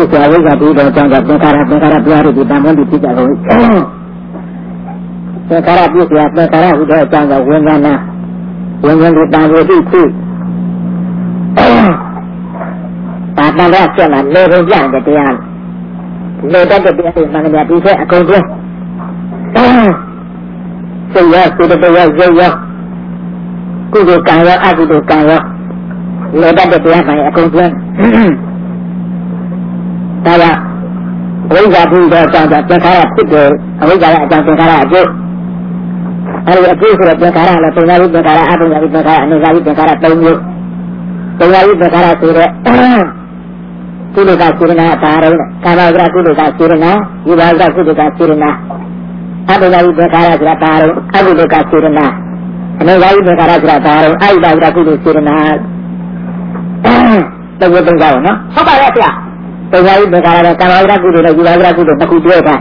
ဖြစ်စွာဝိဇ္ဇာတည်သောကြောင့်သင်္ခါရတရားတို့တန်ဖိုးဖြစ်ကြကုန်သင်္ခါရပြည့်စွာသင်္ခါရဟူသောအကြောင်းကဝိညာဏဝိညာဉ်ကိုတန်ဖိုးဖြစ်ဒါတန်တဲ့ကျက်မှာလေပုံပြတဲ့တရားလေတတ်တဲ့တရားတွေမှန်တယ်ဒီချက်အကုန်တွင်းစိတ်ရောစိတ်တရားရုပ်ရောကုသိုလ်ကံရောအကုသိုလ်ကံရောလေတတ်တဲ့တရားမှန်အကုန်တွင်းဒါကဝိဇ္ဇာပြီးတော့အကြောင်းသင်္ခါရဖြစ်တယ်အဝိဇ္ဇာရဲ့အကြောင်းသင်္ခါရအကျိုးအဲဒီအကျိုးဆိုတဲ့သင်္ခါရလည်းပုံညာပြီးသင်္ခါရအပုံညာပြီးသင်္ခါရအနေစာပြီးသင်္ခါရ၃မျိုးပုံညာပြီးသင်္ခါရဆိုတဲ့ကုလကစေရနာပါရုံးကာမဂရကုလကစေရနာဝိဘာဂကုလကစေရနာအပုံညာပြီးသင်္ခါရဆိုတာပါရုံးအကုလကစေရနာအနေစာပြီးသင်္ခါရဆိုတာပါရုံးအဝိဘာဂကုလစေရနာသုံးခုသုံးကြအောင်နော်ဟုတ်ပါရဲ့ဆရာပုံညာပြီးသင်္ခါရကကာမဂရကုလနဲ့ဝိဘာဂကုလတစ်ခုတွဲထား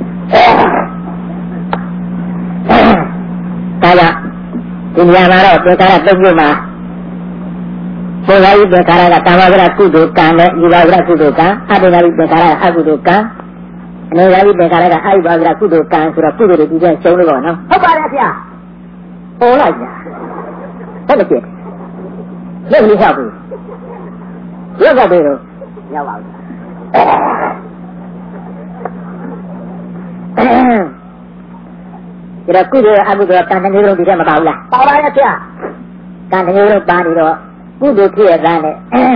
ဒါကြောင့်ဒီနေရာမှာတော့သင်္ခါရ၃မျိုးမှာပုံညာပြီးသင်္ခါရကကာမဂရကုသိုလ်ကံနဲ့ဝိဘာဂရကုသိုလ်ကံအပုံညာပြီးသင်္ခါရအကုသိုလ်ကံအနေညာပြီးသင်္ခါရကအဝိဘာဂရကုသိုလ်ကံဆိုတော့ကုသိုလ်တွေဒီကျရှုံးလို့ပေါ့နော်ဟုတ်ပါတယ်ဗျာပေါ်လိုက်ညာဟုတ်တယ်လက်လေးရောက်ပြီရောက်ပြီတော့ရောက်ပါဘူးဒါကုသိုလ်အကုသိုလ်ကံတစ်မျိုးလုံးဒီထဲမပါဘူးလားပါပါရဲ့ဆရာကံတစ်မျိုးလုံးပါနေတော့ကုသိုလ်ဖြစ်ရတဲ့နဲ့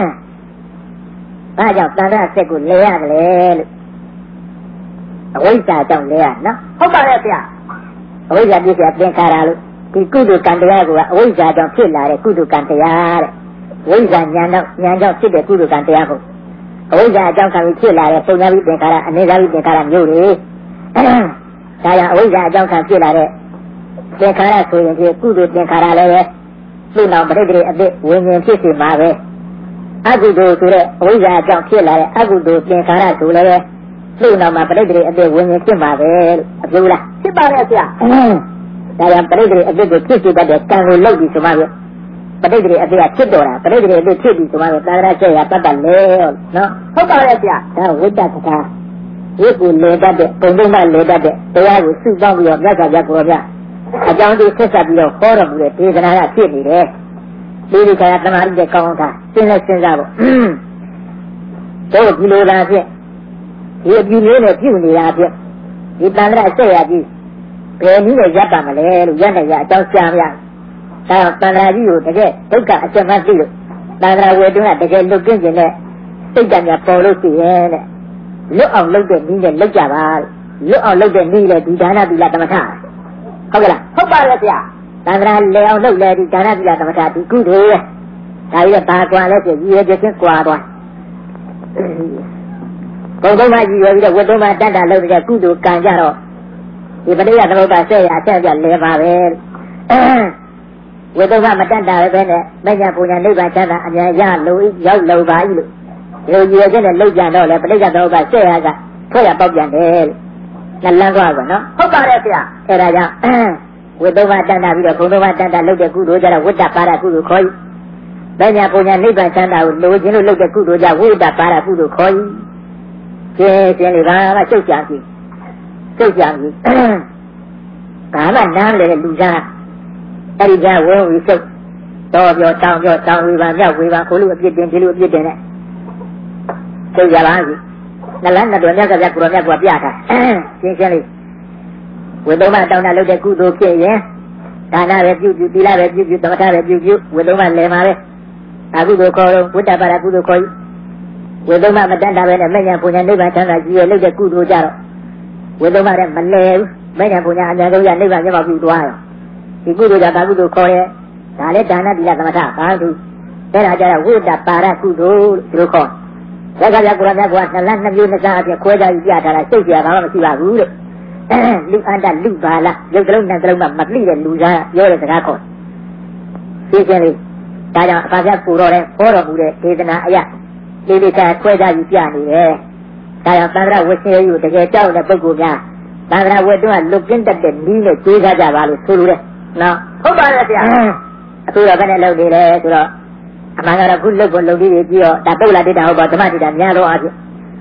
ဘာကြောင့်တန်ត្រာစက်ကိုလဲရတယ်လေလို့အဝိဇ္ဇာကြောင့်လဲရနော်ဟုတ်ပါရဲ့ဆရာအဝိဇ္ဇာပြည့်စရာသင်္ခါရလို့ဒီကုသိုလ်ကံတရားကအဝိဇ္ဇာကြောင့်ဖြစ်လာတဲ့ကုသိုလ်ကံတရားတဲ့ဝိဇ္ဇာဉာဏ်ကြောင့်ဖြစ်တဲ့ကုသိုလ်ကံတရားကိုအဝိဇ္ဇာအကြောင်းခံပြီးဖြစ်လာတဲ့ပုံညာပြီးသင်္ခါရအနေစာပြီးသင်္ခါရမျိုးတွေဒါကြောင့်အဝိဇ္ဇာအကြောင်းခံဖြစ်လာတဲ့သင်္ခါရဆိုရင်ဒီကုသိုလ်သင်္ခါရလည်းပဲသူ့နောက်ပရိသေအသစ်ဝိညာဉ်ဖြစ်စီမှာပဲအကုသိုလ်ဆိုတဲ့အဝိဇ္ဇာအကြောင်းဖြစ်လာတဲ့အကုသိုလ်သင်္ခါရဆိုလည်းပဲသူ့နောက်မှာပရိသေအသစ်ဝိညာဉ်ဖြစ်မှာပဲလို့အပြောလားဖြစ်ပါရဲ့ဆရာဒါကြောင့်ပရိသေအသစ်ကိုဖြစ်စေတတ်တဲ့ကံကိုလုပ်ပြီးဆိုမှပဲပရိသေအသစ်ကဖြစ်တော်တာပရိသေအသစ်ဖြစ်ပြီးဆိုမှပဲသာသနာ့ကျက်ရတတ်တယ်လေနော်ဟုတ်ပါရဲ့ဆရာဒါဝိတ္တကထာဝိပုလေတတ်တဲ့ပုံသုံးမှလေတတ်တဲ့တရားကိုစုပေါင်းပြီးတော့မြတ်စွာဘုရားကိုယ်တော်အကြောင်းတွေဆက်ဆက်ပြီးတော့ဟောတော်မူတဲ့ဒေသနာကဖြစ်နေတယ်ဒီလိုခါသမာဓိတဲ့ကောင်းတာစဉ်းစားဖို့တို့ဒီလိုလားဖြင့်ဒီအပြုလေးနဲ့ပြုနေတာဖြင့်ဒီတန်ត្រာအဆက်ရကြီးဘယ်နည်းနဲ့ရပ်ပါမလဲလို့ရပ်နေရအကြောင်းကြားရဒါတော့တန်ត្រာကြီးကိုတကယ်ဒုက္ခအကျဉ်းမှသိလို့တန်ត្រာဝေတုံးကတကယ်လွတ်ကင်းခြင်းနဲ့စိတ်ဓာတ်များပေါ်လို့ရှိရဲ့တဲ့လွတ်အောင်လုပ်တဲ့နည်းနဲ့လုပ်ကြပါလွတ်အောင်လုပ်တဲ့နည်းလေဒီဒါနသီလသမထဟုတ်ကလားဟုတ်ပါရဲ့ဗျာတန်ត្រာလေအောင်လုပ်လေဒီဒါနသီလသမထဒီကုသိုလ်ဒါကြီးကဘာကွာလဲဆိုရည်ရည်ချင်းကွာသွားဘုံသုံးပါးကြီးရပြီးတော့ဝတ္တုမတတ္တလုပ်တဲ့ကုသိုလ်ကံကြတော့ဒီပရိယသမုပ္ပါဆက်ရအဆက်ပြလဲပါပဲဝတ္တုမမတတ္တပဲနဲ့မညာပူညာနိဗ္ဗာန်ချမ်းသာအမြဲရလို့ရောက်လုံပါ၏လို့ဒီရည်ချင်းနဲ့လုပ်ကြတော့လေပရိယသမုပ္ပါဆက်ရကထွက်ရပေါက်ပြန်တယ်လို့လမ်းကွာကောနော်ဟုတ်ပါတယ်ဗျာအဲဒါကြောင့်ဝတ္တုမတတ္တပြီးတော့ဘုံသုံးပါးတတ္တလုပ်တဲ့ကုသိုလ်ကြတော့ဝတ္တပါရကုသိုလ်ခေါ်၏မညာပူညာနိဗ္ဗာန်ချမ်းသာကိုလိုချင်လို့လုပ်တဲ့ကုသိုလ်ကြဝိတ္တပါရကုသိုလ်ခေါ်၏ကျင်းလေးဘာမှချုပ်ကြပြီဘာမှနားလေလူသားအဲ့ဒီကဝင်းဝီစုပ်တော့ပြောတောင်းဝေပါမြောက်ဝေပါကိုလူအပြစ်တင်ဒီလူအပြစ်တင်နဲ့ချုပ်ကြပါပြီနလန်းနဲ့တော်မြတ်ကပြကိုရောမြတ်ကပြတာရှင်းလေးဝေသုံးမတောင်းတာလုပ်တဲ့ကုသိုလ်ဖြစ်ရင်ဒါနပဲပြုသီလပဲပြုသမထပဲပြုဝေသုံးမလဲမှာပဲအကုသိုလ်ခေါ်တော့ဝိတ္တပါရကုသိုလ်ခေါ်ဝေသုံးမမတတ်တာပဲနဲ့မညာပူညာနိဗ္ဗာန်ချမ်းသာကြီးရလုပ်တဲ့ကုသိုလ်ကြတော့ဝေသုံးမတဲ့မလဲဘူးမညာပူညာအများဆုံးရနိဗ္ဗာန်မျက်မှောက်ပြုသွားရောဒီကုသိုလ်ကြတာကုသိုလ်ခေါ်ရဲဒါလည်းဒါနသီလသမထဘာလို့အဲ့ဒါကြတော့ဝိတ္တပါရကုသိုလ်လို့ခေါ်ရက္ခဗျာကိုရမြတ်ကနှလန်းနှစ်မျိုးနှစ်စားအဖြစ်ခွဲခြားပြီးပြထားတာစိတ်ကြဘာမှမရှိပါဘူးတဲ့လူအန္တလူပါလားရုပ်တလုံးနဲ့တလုံးမှမပြည့်တဲ့လူသားပြောတဲ့စကားခေါ်ရှင်းလေးဒါကြောင့်အပါပြကိုတော်တဲ့ဟောတော်မူတဲ့ဒေသနာအရာဒီလိုကခွဲခြားပြီးပြနေတယ်ဒါကြောင့်သံဃာဝတ်ဆဲယူတကယ်ကြောက်တဲ့ပုဂ္ဂိုလ်များသံဃာဝတ်တော့လွတ်ကင်းတတ်တဲ့နည်းနဲ့ကြိုးစားကြပါလို့ဆိုလိုတယ်နော်ဟုတ်ပါရဲ့ဗျာအခုတော့ဘယ်နဲ့လုပ်နေလဲဆိုတော့အမှန်ကတော့ခုလုပ်ဖို့လုပ်ပြီးပြီးတော့ဒါပုဂ္ဂလာတိတာဟုတ်ပါဓမ္မတိတာများတော့အဖြစ်ဝ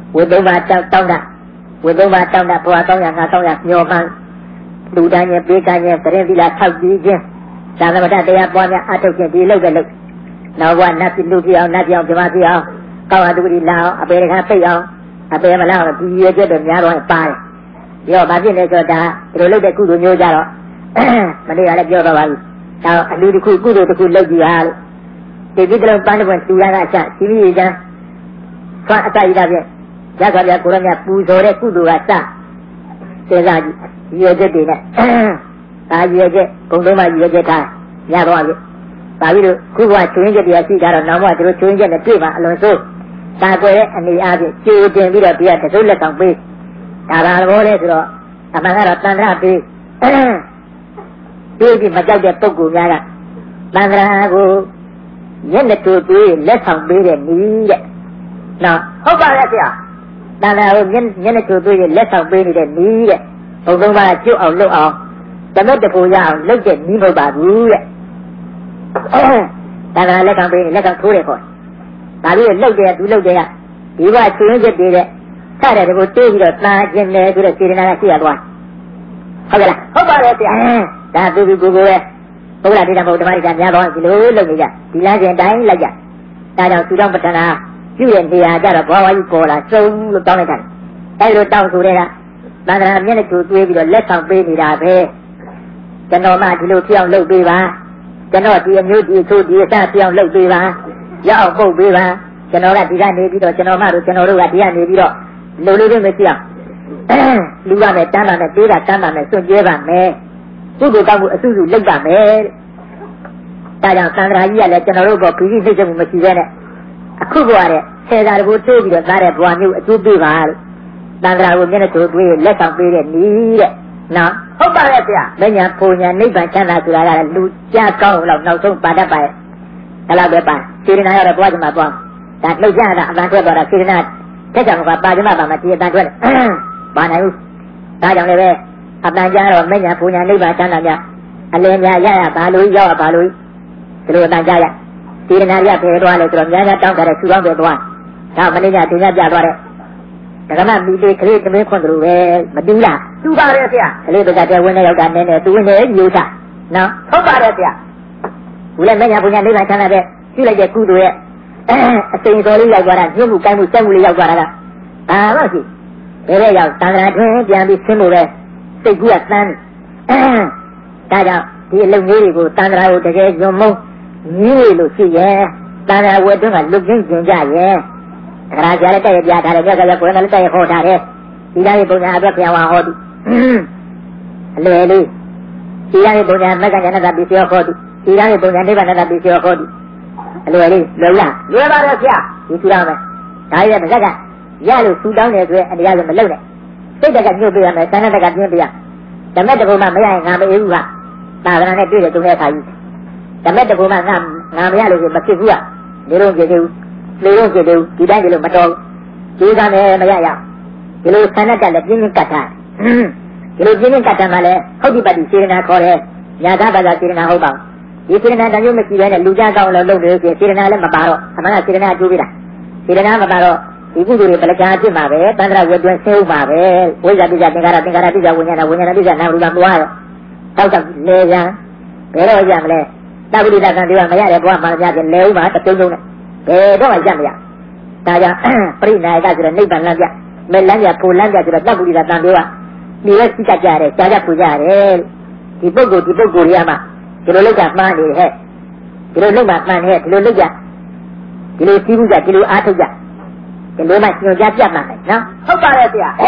ဝိသုဘတောင်းတာဝိသုဘတောင်းတာဘွာကောင်းရငါကောင်းရညောမှန်းလူတိုင်းရဲ့ပေးကမ်းရဲ့တရင်သီလထောက်ကြည့်ခြင်းသာသမတတရားပွားများအထုတ်ခြင်းဒီလုပ်တဲ့လုပ်နောက်ဘဝနတ်ပြည်လူပြည်အောင်နတ်ပြောင်းပြမပြည်အောင်ကောင်းအတူတူလာအောင်အပေတခါပိတ်အောင်အပေမလားဒီရွယ်ချက်တွေများတော့ပါတယ်ပြီးတော့ဗာဖြစ်နေဆိုတော့ဒီလိုလုပ်တဲ့ကုသိုလ်မျိုးကြတော့မနေ့ကလည်းပြောတော့ပါပြီဒါအလူတစ်ခုကုသိုလ်တစ်ခုလုပ်ကြည့်ဟာလို့ဒီဒီကလုံးပန်းတစ်ပွင့်တူရကအချက်စီမီရန်ဆွမ်းအတိုက်ရတာဖြင့်ရသော်ပြကိုရမြပူဇော်တဲ့ကုသိုလ်ကစစေစားကြည့်ရွယ်ချက်တွေနဲ့ဒါရွယ်ချက်ဘုံသုံးပါရွယ်ချက်ထားရတော့ပြီပါပြီလို့ခုကချွင်းချက်တရားရှိကြတော့နောက်မှသူတို့ချွင်းချက်နဲ့တွေ့ပါအလွန်ဆိုးဒါကြွယ်တဲ့အနေအားဖြင့်ကြိုတင်ပြီးတော့တရားတစိုးလက်ဆောင်ပေးဒါပါဘောလဲဆိုတော့အမှန်ကတော့တန်ត្រာပေးပြီးမကြောက်တဲ့ပုဂ္ဂိုလ်များကတန်ត្រာကိုမျက်နှာတူပေးလက်ဆောင်ပေးတဲ့နည်းတဲ့နော်ဟုတ်ပါရဲ့ဆရာတန်ត្រာကိုမျက်နှာတူပေးလက်ဆောင်ပေးနေတဲ့နည်းတဲ့ဘုံသုံးပါးကျွတ်အောင်လုပ်အောင်တမက်တပူရအောင်လုပ်တဲ့နည်းမဟုတ်ပါဘူးတဲ့တန်ត្រာလက်ဆောင်ပေးလက်ဆောင်ထိုးတယ်ခေါ်ဒါပြီးလှုပ်တယ်သူလှုပ်တယ်ကဒီကချွင်းချက်တွေတဲ့စတဲ့ဒီကိုတိုးပြီးတော့တာကျင်တယ်ဆိုတဲ့စေတနာကရှိရသွားဟုတ်ကဲ့လားဟုတ်ပါတယ်ဆရာဒါသူကိုပဲဘုရားတိတ္တဘုဒ္ဓမာရိကများတော့ဒီလိုလုပ်နေကြဒီလမ်းစဉ်တိုင်းလိုက်ကြဒါကြောင့်သူတော်ပဋ္ဌာနာပြုရဲ့နေရာကြတော့ဘဝကြီးပေါ်လာစုံလို့တောင်းလိုက်တာအဲဒီလိုတောင်းဆိုတဲ့ကသန္တရာမျက်နှာကိုတွေးပြီးတော့လက်ဆောင်ပေးနေတာပဲကျွန်တော်မှဒီလိုပြောင်းလုပ်ပေးပါကျွန်တော်ဒီအမျိုးဒီအချို့ဒီအစပြောင်းလုပ်ပေးပါရအောင်ပုတ်ပေးပါကျွန်တော်ကဒီကနေပြီးတော့ကျွန်တော်မှတို့ကျွန်တော်တို့ကဒီကနေပြီးတော့လူလေးတွေမရှိအောင်လူရမယ်တန်းပါမယ်ပေးတာတန်းပါမယ်စွန့်ကြဲပါမယ်သူ့ကိုကောက်မှုအစုစုလုပ်ပါမယ်ဒါကြောင့်သံဃာကြီးကလည်းကျွန်တော်တို့ကခရီးစိတ်ချက်မှုမရှိဘဲနဲ့အခုဘဝတဲ့ဆယ်သာတဘူတိုးပြီးတော့သားတဲ့ဘဝမျိုးအကျိုးပေးပါလို့သံဃာကိုမျက်နှာကိုတွေးလက်ဆောင်ပေးတဲ့နည်းတဲ့နော်ဟုတ်ပါရဲ့ဆရာမညာပူညာနိဗ္ဗာန်ချမ်းသာဆိုတာကလည်းလူကြားကောင်းလို့နောက်ဆုံးပါတတ်ပါရဲ့ဒါတော့ပဲပါစေတနာရတော့ဘဝကြီးမှာပေါ့ဒါလှုပ်ရှားတာအတန်ထွက်သွားတာစေတနာတက်ကြမှာပါကြမှာပါမဒီအတန်ထွက်ဘာနိုင်ဘူးဒါကြောင့်လည်းပဲအတန်ကြားတော့မညာပူညာနိဗ္ဗာန်ချမ်းသာမြအလင်းများရရပါလို့ရောက်ရပါလို့ဒီလိုအတန်ကြားရစေတနာရဖယ်သွားလဲဆိုတော့များများတောင်းကြတဲ့သူတော်ပဲသွားဒါမနေ့ကတင်ပြပြသွားတဲ့ဒကမမီလေးကလေးသမင်းခွန်သူပဲမတူးလားတူပါရဲ့ဆရာကလေးတွေကတည်းဝင်နေရောက်တာနည်းနည်းသူဝင်နေမျိုးစားနော်ဟုတ်ပါတယ်ဆရာဘူးလည်းမညာပူညာနိဗ္ဗာန်ချမ်းသာတဲ့ပြုလိုက်တဲ့ကုသိုလ်ရဲ့အစိမ်တော်လေးရောက်သွားတာညှိမှုကိုင်းမှုစက်မှုလေးရောက်သွားတာကဘာမှရှိဘယ်ရောက်သံဃာတွင်ပြန်ပြီးဆင်းလို့ပဲစိတ်ကူးကတန်းဒါကြောင့်ဒီအလုပ်မျိုးတွေကိုသံဃာကိုတကယ်ယုံမုန်းကြီးလို့ရှိရဲ့သံဃာဝတ်တွန်းကလွတ်ကျင်းကျင်ကြရဲ့ခရာကြလည်းတဲ့ပြထားတယ်ပြကြလည်းကိုယ်ကလည်းတဲ့ဟောထားတယ်ဒီတိုင်းပုံညာအတွက်ပြန်ဝဟောသူအလွယ်လေးဒီတိုင်းပုံညာမက္ကဉာဏတပိစီဟောသူဒီတိုင်းပုံညာနိဗ္ဗာန်တပိစီဟောသူအလွယ်လေးလွယ်လားလွယ်ပါရဲ့ဆရာဒီထူအောင်မယ်ဒါရဲ့မက်ကရလို့ထူတောင်းတယ်ဆိုရင်အနေရဆိုမလုပ်နဲ့စိတ်တက်ကညှို့ပေးရမယ်သံဃာတက်ကပြင်းပေးရဓမ္မတကူမှမရရင်ငါမအေးဘူးဟာသာသနာနဲ့တွေ့တယ်တုံးတဲ့အခါကြီးဓမ္မတကူမှငါမရလို့ဆိုမဖြစ်ဘူးကနေတော့ကြည့်သေးဘူးလေတော့ကြည့်သေးဘူးဒီတိုင်းဒီလိုမတော်ဒီကနဲ့မရရဒီလိုသံဃာတက်လည်းပြင်းပြင်းကတ်ထားဒီလိုပြင်းပြင်းကတ်ထားမှလည်းဟုတ်ဒီပတ်တိစေတနာခေါ်တယ်ညာသာဘာသာစေတနာဟုတ်ပါဒီစေတနာတန်ရုပ်မရှိဘဲနဲ့လူကြကောင်းလို့လုပ်လို့ရှိရင်စေတနာလည်းမပါတော့အမှန်ကစေတနာအကျိုးပေးတာစေတနာမပါတော့ဒီကုသိုလ်တွေပလကားဖြစ်မှာပဲတန္တရာဝတ္တွင်ဆင်းဥမှာပဲဝိဇ္ဇာပိစ္ဆသင်္ခါရပိစ္ဆဝိညာဏပိစ္ဆနာရူပပွားတော့တောက်တော့လေရန်ဘယ်တော့ရမလဲတပ္ပိတကံတွေကမရတဲ့ဘဝမှာများပြန်လဲဥမှာတုံးတုံးနဲ့ဘယ်တော့မှရမရဒါကြောင့်ပရိနာယကဆိုတဲ့နိဗ္ဗာန်လမ်းပြမဲ့လမ်းပြဖို့လမ်းပြဆိုတော့တပ္ပိတကံတွေကဒီရဲ့စိတ်ကြရတယ်ကြားကြပူကြရတယ်ဒီပုဂ္ဂိုလ်တွေကမှဒီလိုလောက်ကမှားနေဟဲ့ဒီလိုလောက်မှမှန်ဟဲ့ဒီလိုလောက်ကြဒီလိုစီးမှုကြဒီလိုအားထုတ်ကြဒီလိုမှညွှန်ကြားပြတ်မှာလေနော်ဟုတ်ပါရဲ့ဆရာ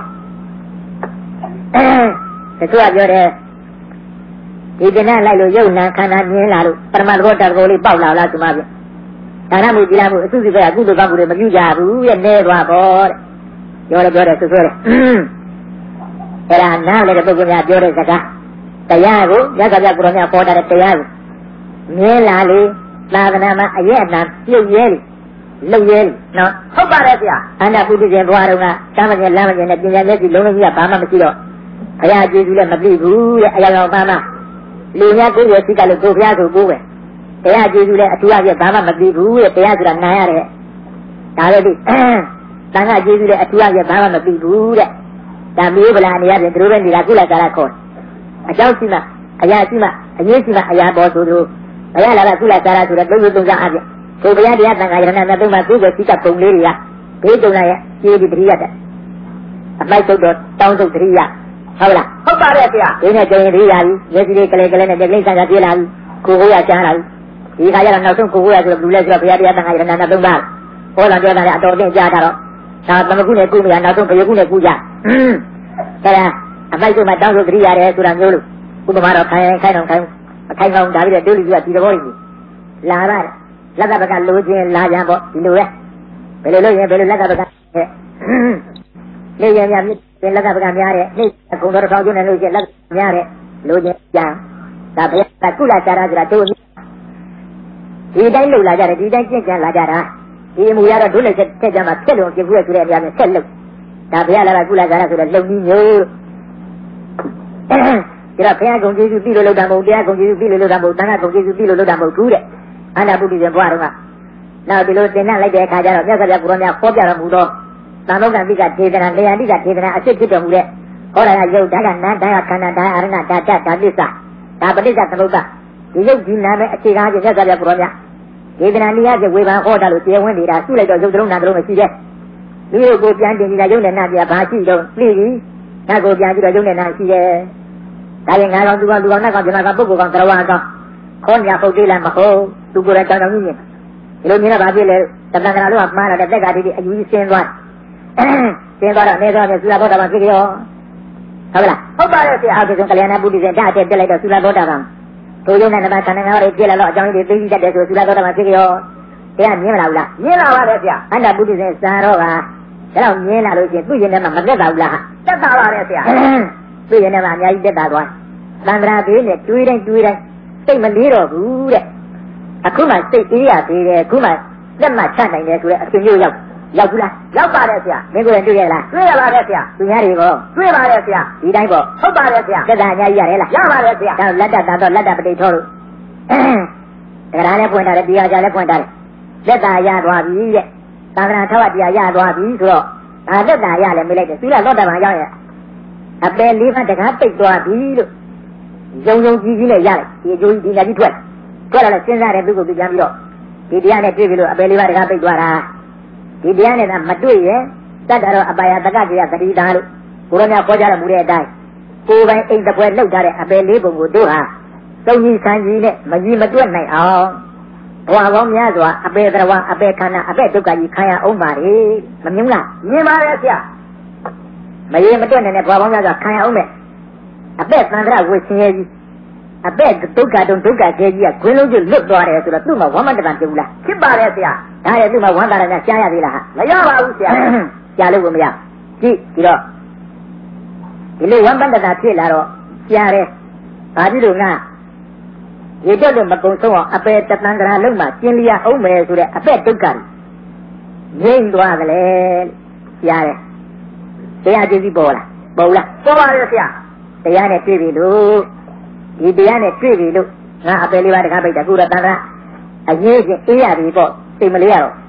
တချို့ကပြောတယ်ဒီကနေ့လိုက်လို့ရုပ်နာခန္ဓာမြင်လာလို့ပရမတ်ဘောတကောလေးပေါက်လာလားဒီမှာပြဒါနမှုကြည်လာမှုအစုစုပဲကုသိုလ်ကောင်းမှုတွေမပြုကြဘူးရဲ့နေသွားပေါ့တဲ့ပြောတယ်ဆွဆွဲတယ်အဲ့ဒါနားလည်းတဲ့ပုဂ္ဂိုလ်များပြောတဲ့စကားတရားကိုရက္ခဗျကိုရောများပေါ်တာတဲ့တရားကိုမြင်လာလေသာသနာမှာအရဲ့အနာပြုတ်ရဲလေလုံရဲလေနော်ဟုတ်ပါတယ်ဗျာအန္တပုတ္တဇဉ်ဘွားတော်ကတမ်းမကျလမ်းမကျနဲ့ပညာလက်ကြီးလုံးလုံးကြီးကဘာမှမရှိတော့ဘုရားကျေးဇူးလည်းမပြည့်ဘူးတဲ့အရာတော်ပါမှလူများကိုယ်ရဲ့စိတ်ကလည်းကိုယ်ဘုရားကိုကိုယ်ပဲတရားကျေးဇူးလည်းအထူးအပြည့်ဘာမှမပြည့်ဘူးတဲ့တရားဆိုတာနာရတယ်ဒါလည်းဒီ当下就是的，主要是爸爸们比不的，但没有不啦，你要是周边你来过来干了看，小事嘛，呀事嘛，也事嘛，呀包做做，来来过来干了做了，都是东家阿姐，所以不要这样，当下人家都嘛都个比较功利的，别种那些接的这样的，买走的当做这样，好不啦？ 好吧的是啊， 现在这样，也是个来那个上个月了，过后要讲了，你看要那种过后要是不来不要这样，当下人家都嘛，我那叫大家多点加他了。那咱们姑娘姑娘，那种不有姑娘姑家，对吧？买就买当做这样的，做两走路，我们马上开农，大家都是要记得我的，拉吧，拉个不干路线拉家伙，记录嘞，别路线别路拉个不干，那些伢们拉个不干伢的，那工作的方就那路线拉伢的路线讲，咱不要在过来家啦，就来都是，一旦路拉家的，一旦见见拉家的。ဒီမူရတော့ဒုလက်ချက်ကြမှာဆက်လို့ပြဘူးရဲ့ဆိုတဲ့အများနဲ့ဆက်လို့ဒါဘုရားလာကုလာကြတာဆိုတော့လုံကြီးမျိုးဒါဘုရားကုံကျေးဇူးပြုလို့လုပ်တာမဟုတ်တရားကုံကျေးဇူးပြုလို့လုပ်တာမဟုတ်တန်ခါကုံကျေးဇူးပြုလို့လုပ်တာမဟုတ်ဘူးတဲ့အနာပုတိရှင်ဘုရားတော်ကနောက်ဒီလိုသင်္ကန်းလိုက်တဲ့အခါကျတော့မြတ်စွာဘုရားကိုရောများဟောပြတော်မူသောသံဃာတိကဒေသနာတရားတိကဒေသနာအစစ်ဖြစ်တော်မူတဲ့ဟောတာကယုတ်ဓာတ်ကနာဓာတ်ကခန္ဓာဓာတ်အရဏဓာတ်ဓာတ်ပဋိစ္စဒါပဋိစ္စသမုပ္ပါဒီယုတ်ဒီနာမဲ့အခြေခံအဖြစ်မြတ်စွာဘုရားကိုရောများဒေသနာတရားကျဝေဘာဟောတာလို့ကျေဝန်းနေတာစုလိုက်တော့ရုပ်တလုံးနာတလုံးမရှိတဲ့လူရုပ်ကိုပြန်တင်နေတာရုပ်နဲ့နာပြဘာရှိတော့ပြည်ပြီးနာကိုပြန်ပြီးတော့ရုပ်နဲ့နာရှိတယ်ဒါရင်ငါကောင်သူကောင်နတ်ကောင်ကျမကောင်ပုဂ္ဂိုလ်ကောင်တရားကောင်ခေါ်ညာပုတ်သေးလားမဟုတ်သူကိုယ်တိုင်တောင်းတောင်းကြီးဒီလိုမြင်တော့ဘာဖြစ်လဲတဏ္ဍာလုံးကမှားလာတဲ့တက်ကတိအယူကြီးဆင်းသွားတော့နေတော့သုလာဘောဓဘာဖြစ်ရောဟုတ်လားဟုတ်ပါတယ်ဆရာအောက်ကဆုံးကလျာဏပုတိစင်ဓာတ်တက်လိုက်တော့သုလာဘောဓဘာတို့ရုံနဲ့နမခန္ဓာငါးတွေပြည့်လာတော့အကြောင်းတွေသိသိတတ်တယ်ဆိုသုလာဘောဓဘာဖြစ်ရောတရားမြင်မလားဘူးလားမြင်လာပါတယ်ဆရာအန္တပုတိစင်စာတော့ကဒါတော့မြင်လာလို့ရှိရင်သူ့ရင်ထဲမှာမတက်တာဘူးလားတက်တာပါတယ်ဆရာသူ့ရင်ထဲမှာအများကြီးတက်တာသွားသံဃာဘေးနဲ့တွေးတိုင်းစိတ်မလေးတော့ဘူးတဲ့အခုမှစိတ်အေးရသေးတယ်အခုမှလက်မှချနိုင်တယ်ဆိုတဲ့အရှင်မျိုးရောက်ဘူးလားရောက်ပါတယ်ဆရာမင်းကိုယ်တိုင်တွေ့ရလားတွေ့ရပါတယ်ဆရာသူများတွေကောတွေ့ပါတယ်ဆရာဒီတိုင်းပေါ့ဟုတ်ပါတယ်ဆရာတက်တာအများကြီးရတယ်လားရပါတယ်ဆရာဒါလက်တက်တာတော့လက်တက်ပဋိထောလို့တရားလည်းဖွင့်ထားတယ်တရားကြလည်းဖွင့်ထားတယ်လက်တာရသွားပြီတဲ့သာသနာထောက်တရားရသွားပြီဆိုတော့ဒါလက်တာရလည်းမေးလိုက်တယ်သူကလောတဘာရောက်ရဲ့အပယ်လေးပါးတကားပိတ်သွားပြီလို့ယုံကြည်နဲ့ရတယ်ဒီအကျိုးကြီးဒီညာကြီးထွက်လာလဲစဉ်းစားတဲ့သူကိုပြန်ပြီးတော့ဒီတရားနဲ့တွေ့ပြီလို့အပယ်လေးပါးတကားပိတ်သွားတာဒီတရားနဲ့မတွေ့ရင်တတ်တော်အပါယတက္ကကြီးကသတိသားလို့ကိုရောများခေါ်ကြတော်မူတဲ့အတိုင်းကိုယ်ပိုင်အိမ်တပွဲလှုပ်ထားတဲ့အပယ်လေးပုံကိုတို့ဟာသုံးကြီးဆန်းကြီးနဲ့မကြီးမတွက်နိုင်အောင်ဘဝပေါင်းများစွာအပယ်သရဝအပယ်ခန္ဓာအပယ်ဒုက္ခကြီးခံရအောင်ပါလေမမြင်လားမြင်ပါတယ်ဆရာမရေမတွက်နိုင်တဲ့ဘဝပေါင်းများစွာခံရအောင်မဲ့အပယ်သန္တရဝိဆင်းရဲကြီးအပယ်ဒုက္ခတုံဒုက္ခကျဲကြီးကခွင်းလုံးကျလွတ်သွားတယ်ဆိုတော့သူ့မှာဝမ်းမတကံပြုဘူးလားဖြစ်ပါတယ်ဆရာဒါရဲ့သူ့မှာဝမ်းသာရများရှားရသေးလားဟာမရပါဘူးဆရာရှားလို့ကိုမရကြည့်ဒီတော့ဒီလိုဝမ်းပန္တတာဖြစ်လာတော့ရှားတယ်ဘာဖြစ်လို့ငါရေတော့လို့မကုံဆုံးအောင်အပယ်တသံဃာလုံးမှာကျင်းလျာအောင်မယ်ဆိုတဲ့အပယ်ဒုက္ခငြိမ့်သွားကြလေရှားတယ်တရားကြည့်ပြီးပေါ်လားပေါ်ပါတယ်ဆရာတရားနဲ့တွေ့ပြီလို့ဒီတရားနဲ့တွေ့ပြီလို့ငါအပယ်လေးပါးတကားပိတ်တာကုရတန်ခါအရေးချင်းအေးရပြီပေါ့စိတ်မလေးရတော့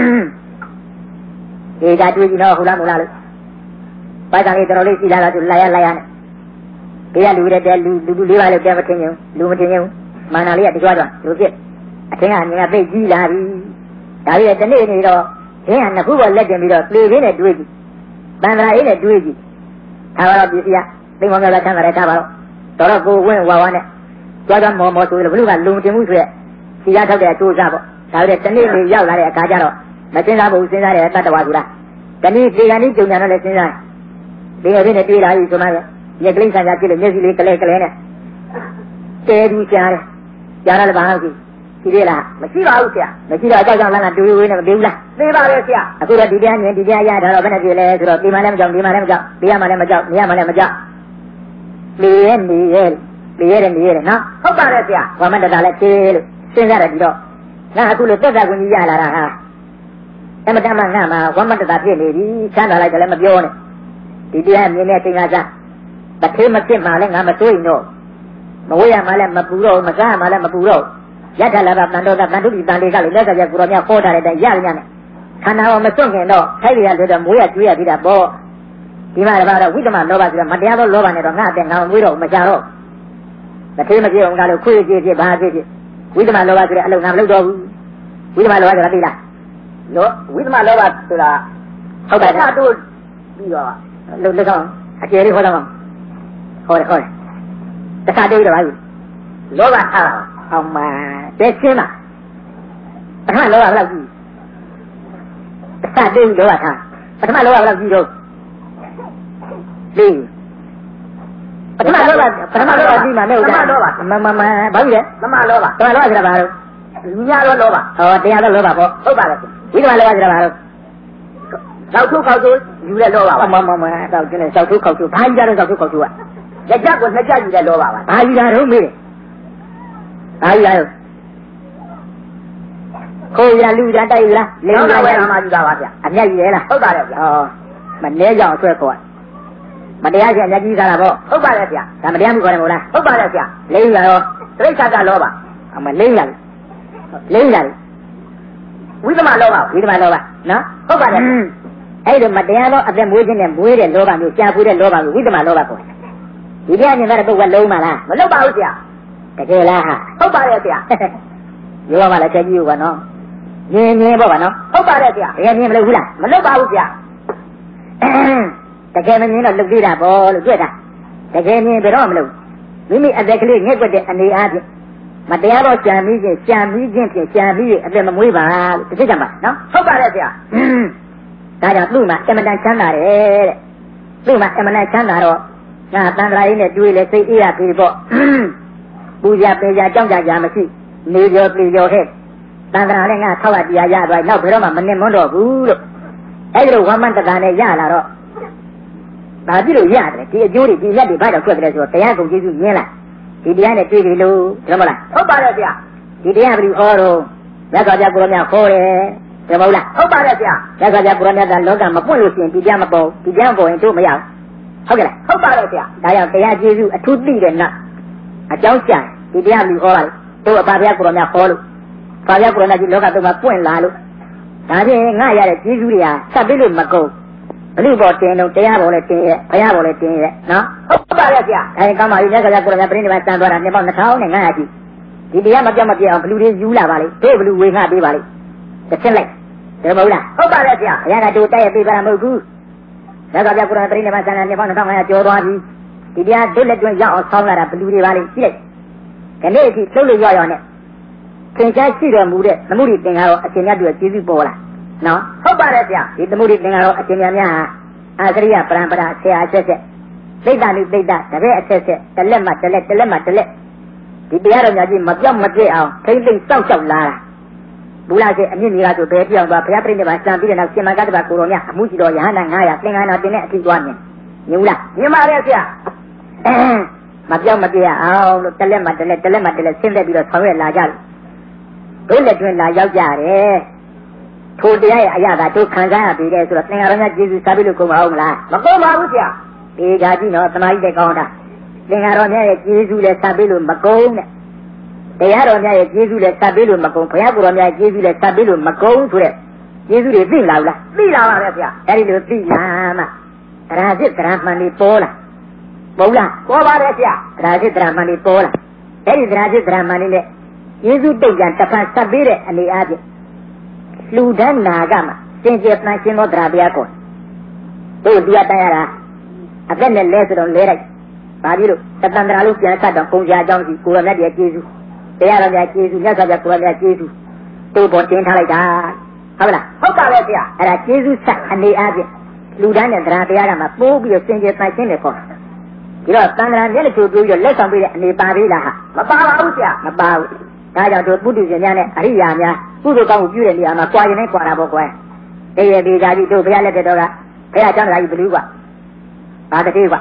ဒီကတွေ့ကြည့်တော့ဟုတ်လားမဟုတ်လားလို့ပိုက်ကလေးတော်တော်လေးစီလာတော့သူလာရနဲ့တရားလူတဲ့လူလေးပါလို့တဲမထင်ရင်လူမထင်ရင်မာနာလေးကတကြွသွားလူဖြစ်အထင်ကငါပိတ်ကြီးလာပြီဒါပြီးတော့တနေ့နေတော့ခင်းကနှစ်ခုပေါ်လက်တင်ပြီးတော့လေလေးနဲ့တွေ့ကြည့်တန်ခါအေးနဲ့တွေ့ကြည့်ဒါတော့ပြည့်စရာသိမောင်များချမ်းသာတယ်ဒါပါတော့တော်ကိုဝင်းဝါနဲ့ကြွားမောဆိုလို့ဘုရားကလုံတင်မှုဆိုရက်စီရထောက်တဲ့အကျိုးစားပေါ့ဒါပေမဲ့တနေ့လေးရောက်လာတဲ့အခါကျတော့မစဉ်းစားဘူးစဉ်းစားတယ်တတ္တဝါဆိုတာတနေ့ဒီကနေ့ကြုံညာတော့လည်းစဉ်းစားဒီကနေ့နဲ့တွေ့လာပြီဆိုမှရက်ကလေးဆန်ကြပြည့်လို့မျက်စိလေးကလဲနဲ့တဲသူကြားတယ်ကြားရလည်းဘာလို့ရှိသေးလားမရှိပါဘူးဆရာမရှိတော့အကြောက်ကြောင့်လမ်းကတွေ့ဝေးနဲ့မတွေ့ဘူးလားသိပါရဲ့ဆရာအခုတော့ဒီတရားမြင်ဒီတရားရတာတော့ဘယ်နဲ့ပြည့်လဲဆိုတော့ဒီမှလည်းမကြောက်ဒီမှလည်းမကြောက်ဒီရမှလည်းမကြောက်နေရမှလည်းမကြောက်နေရနော်ဟုတ်ပါတယ်ဆရာဝမန္တတာလည်းသေးလို့စဉ်းစားရပြီးတော့ငါအခုလိုသက်သာခွင့်ကြီးရလာတာဟာအမတမငါမှာဝမန္တတာဖြစ်နေပြီချမ်းသာလိုက်တယ်လည်းမပြောနဲ့ဒီတရားမြင်တဲ့သင်္ဃာစတထေးမဖြစ်မှလည်းငါမတွေးတော့မဝေးရမှလည်းမပူတော့မစားမှလည်းမပူတော့ယထလာတာတန်တော်တာတန်တုတိတန်လေးကလည်းလက်ကြကိုရောမြခေါ်ထားတဲ့အတိုင်းရရညနဲ့ခန္ဓာကိုမစွန့်ခင်တော့ထိုက်ရလို့တော့မွေးရကျွေးရပြီးတာပေါ့ဒီမှာတော့ဝိသမလောဘဆိုတော့မတရားသောလောဘနဲ့တော့ငါအတဲ့ငါမွေးတော့မကြတော့မသေးမပြေအောင်ကလို့ခွေးကြည့်ဖြစ်ဘာဖြစ်ဖြစ်ဝိသမလောဘဆိုတဲ့အလုံးငါမလုပ်တော့ဘူးဝိသမလောဘဆိုတာသိလားလို့ဝိသမလောဘဆိုတာဟုတ်တယ်အဲ့တို့ပြီးတော့လို့တော့အကျေလေးခေါ်တော့ဟောတယ်တခါတည်းတော့ပါဘူးလောဘထားအောင်မှာတဲချင်းပါပထမလောဘဘယ်လောက်ကြီးတခါတည်းလောဘထားပထမလောဘဘယ်လောက်ကြီးတော့ဒီပထမလောဘဒီမှာမဲ့ဥစ္စာမဘာကြီးလဲသမလောဘဆိုတာဘာလို့လူများတော့လောဘဟောတရားတော့လောဘပေါ့ဟုတ်ပါလားဝိသမလောဘဆိုတာဘာလို့တောက်ထုခောက်ထုယူတဲ့လောဘပါမတောက်ကျင်းတောက်ထုခောက်ထုဘာကြီးကြတော့တောက်ထုခောက်ထုကကြက်ကိုနှစ်ကြယူတဲ့လောဘပါဘာကြီးကြတော့မေးတယ်ဘာကြီးကြတော့ကိုရလူကြတိုက်လားလင်းလာဝဲမှာယူတာပါဗျအမျက်ကြီးရဲလားဟုတ်ပါတယ်ဗျဟောမနေကြောင်အဆွဲခေါ်မတရားချင်းအမျက်ကြီးစားတာပေါ့ဟုတ်ပါတယ်ဗျဒါမတရားမှုခေါ်တယ်မို့လားဟုတ်ပါတယ်ဗျလိမ့်ရတော့တိရစ္ဆာန်ကလောဘအမလိမ့်ရတယ်ဝိသမလောဘနော်ဟုတ်ပါတယ်အဲ့လိုမတရားသောအသက်မွေးခြင်းနဲ့မွေးတဲ့လောဘမျိုးကြာပူတဲ့လောဘကိုဝိသမလောဘခေါ်တယ်ဒီတရားမြင်တဲ့ပုဂ္ဂိုလ်လုံးမလားမလုပ်ပါဘူးဗျတကယ်လားဟာဟုတ်ပါတယ်ဗျရောပါလားချက်ကြီးဟုတ်ပါနော်မြင်ပေါ့ဗျာနော်ဟုတ်ပါတယ်ဗျတကယ်မြင်မလို့ဘူးလားမလုပ်ပါဘူးဗျတကယ်မမြင်တော့လုပ်သေးတာပေါ့လို့တွေ့တာတကယ်မြင်ဘယ်တော့မလုပ်မိမိအသက်ကလေးငှက်ွက်တဲ့အနေအားဖြင့်မတရားတော့ကြံပြီးချင်းဖြင့်ကြံပြီးအသက်မမွေးပါလို့သိကြပါနော်ဟုတ်ပါတယ်ဗျဒါကြောင့်သူ့မှာအမတန်ချမ်းသာတယ်တဲ့သူ့မှာအမတန်ချမ်းသာတော့ငါတန်ត្រာရင်းနဲ့တွေ့လေစိတ်အေးရပြီပေါ့ပူဇာပေဇာကြောင်းကြမရှိနေရောပြေရောဟဲ့တန်ត្រာနဲ့ငါထောက်ရတရားရသွားနောက်ဘယ်တော့မှမနစ်မွန်းတော့ဘူးလို့အဲ့ဒီလိုဝမ်းမတကာနဲ့ရလာတော့ဘာဖြစ်လို့ရတယ်ဒီအကျိုးတွေဒီလက်တွေဘာကြောင့်ထွက်တယ်ဆိုတော့တရားကုန်ကျေးဇူးမြင်လားဒီတရားနဲ့တွေ့ပြီလို့ဟုတ်မလားဟုတ်ပါတယ်ဗျဒီတရားဘယ်လိုဟောတော့ရသော်ပြကိုရောမြတ်ဟောတယ်တမဟုတ်လားဟုတ်ပါတယ်ဗျရသော်ပြကိုရောမြတ်ကလောကမပွင့်လို့ရှိရင်ဒီတရားမပေါ်ဒီတရားပေါ်ရင်တို့မရဟုတ်ကဲ့လားဟုတ်ပါတယ်ဗျဒါကြောင့်တရားကျေးဇူးအထူးသိတဲ့နောက်အကြောင်းကြံဒီတရားလူဟောလိုက်တို့အပါဗျာကိုရောမြတ်ဟောလို့ပါဗျာကိုရောမြတ်ဒီလောကတို့မှာပွင့်လာလို့ဒါဖြင့်ငါရတဲ့ကျေးဇူးတွေကစပ်ပြီးလို့မကုန်ဘလို့ပေါ်တင်တော့တရားပေါ်လည်းတင်ရဲ့ဘုရားပေါ်လည်းတင်ရဲ့နော်ဟုတ်ပါရဲ့ဗျအဲဒီကောင်းပါပြီမြတ်စွာဘုရားကိုယ်တော်ပြိဋိဘံစံသွားတာနှစ်ပေါင်း2500ကြီးဒီတရားမပြောင်းမပြည့်အောင်ဘလူတွေယူလာပါလေတို့ဘလူဝေငှပေးပါလေတစ်ချက်လိုက်တယ်မဟုတ်လားဟုတ်ပါရဲ့ဗျဘုရားကတို့တိုက်ရပေးပါမဟုတ်ဘူးမြတ်စွာဘုရားကိုယ်တော်ပြိဋိဘံစံတာနှစ်ပေါင်း2500ကျော်သွားပြီဒီတရားတို့လက်တွင်းရောက်အောင်ဆောင်းလာတာဘလူတွေပါလေကြည့်လိုက်ဒီနေ့အထိလှုပ်လို့ရောက်နဲ့သင်္ချာရှိတော်မူတဲ့သမှုရိသင်္ကာရောအရှင်မြတ်တို့ရဲ့ကျေးဇူးပေါ်လာနော်ဟုတ်ပါတယ်ဗျဒီသမှုရိသင်္ကာရောအရှင်မြတ်များဟာအာသရိယပရံပရာဆရာအဆက်ဆက်သိတ္တနုသိတ္တတပည့်အဆက်ဆက်တလက်မှတလက်ဒီတရားတော်များကြီးမပြောင်းမပြည့်အောင်ထိမ့်သိမ့်စောက်ရှောက်လာတာဘူလာရှိအမြင့်ကြီးကဆိုဘယ်ပြောင်းသွားဘုရားပြိဋိဘံစံပြီးတဲ့နောက်ရှင်မကတ္တဗကိုရောမြတ်အမှုရှိတော်ယဟန္တာ900သင်္ကန်းတော်တင်တဲ့အထိသွားမြင်ဘူးလားမြင်ပါရဲ့ဗျမပြောင်းမပြည့်အောင်လို့တလက်မှတလက်ဆင်းသက်ပြီးတော့ဆောင်ရွက်လာကြတယ်တို့လက်တွင်လာရောက်ကြတယ်ထိုတရားရဲ့အရာကတို့ခံစားရပြီတဲ့ဆိုတော့သင်္ဃာတော်များကျေးဇူးစားပြီးလို့ကုန်ပါအောင်မလားမကုန်ပါဘူးဗျာဒီဓာကြီးနော်သမာဓိတဲ့ကောင်းတာသင်္ဃာတော်များရဲ့ကျေးဇူးလည်းစားပြီးလို့မကုန်နဲ့တရားတော်များရဲ့ကျေးဇူးလည်းစားပြီးလို့မကုန်ဘုရားကိုယ်တော်များရဲ့ကျေးဇူးလည်းစားပြီးလို့မကုန်ဆိုတဲ့ကျေးဇူးတွေသိလာဘူးလားသိလာပါရဲ့ဗျာအဲ့ဒီလိုသိလာမှတရားစစ်တရားမှန်တွေပေါ်လာပေါ်လားပေါ်ပါတယ်ဗျာတရားစစ်တရားမှန်တွေပေါ်လာအဲ့ဒီတရားစစ်တရားမှန်တွေနဲ့ကျေးဇူးတုတ်ကြံတစ်ဖန်ဆက်ပြီးတဲ့အနေအားဖြင့်လူဒန်းနာကမှာစင်ကြယ်တန်ရှင်းသောတရားတရားကိုတို့တရားတိုင်းရတာအသက်နဲ့လဲဆိုတော့လဲလိုက်ဘာဖြစ်လို့တတန်တရာလို့ပြန်ဆက်တော့ပုံစံအကြောင်းကြီးကိုရမြတ်ရဲ့ကျေးဇူးတရားတော်များကျေးဇူးမြတ်စွာဘုရားကိုရမြတ်ကျေးဇူးတို့ပေါ်တင်ထားလိုက်တာဟုတ်လားဟုတ်ပါရဲ့ဗျာအဲ့ဒါကျေးဇူးဆက်အနေအားဖြင့်လူဒန်းနဲ့တရားတရားကမှာပိုးပြီးတော့စင်ကြယ်တန်ရှင်းတယ်ပေါ့ဒီတော့တန်တရာမျက်နှာချိုးပြီးတော့လက်ဆောင်ပေးတဲ့အနေပါသေးလားဟာမပါပါဘူးဗျာမပါဘူးဒါကြောင့်တို့ပုထုဇဉ်များနဲ့အရိယာများကုသိုလ်ကောင်းမှုပြုတဲ့နေရာမှာကြွားရင်လည်းကြွားတာပေါ့ကွယ်တရေဒီသာကြီးတို့ဘုရားလက်တော်ကဘုရားကျောင်းသားကြီးဘလူးကဘာတတိကအ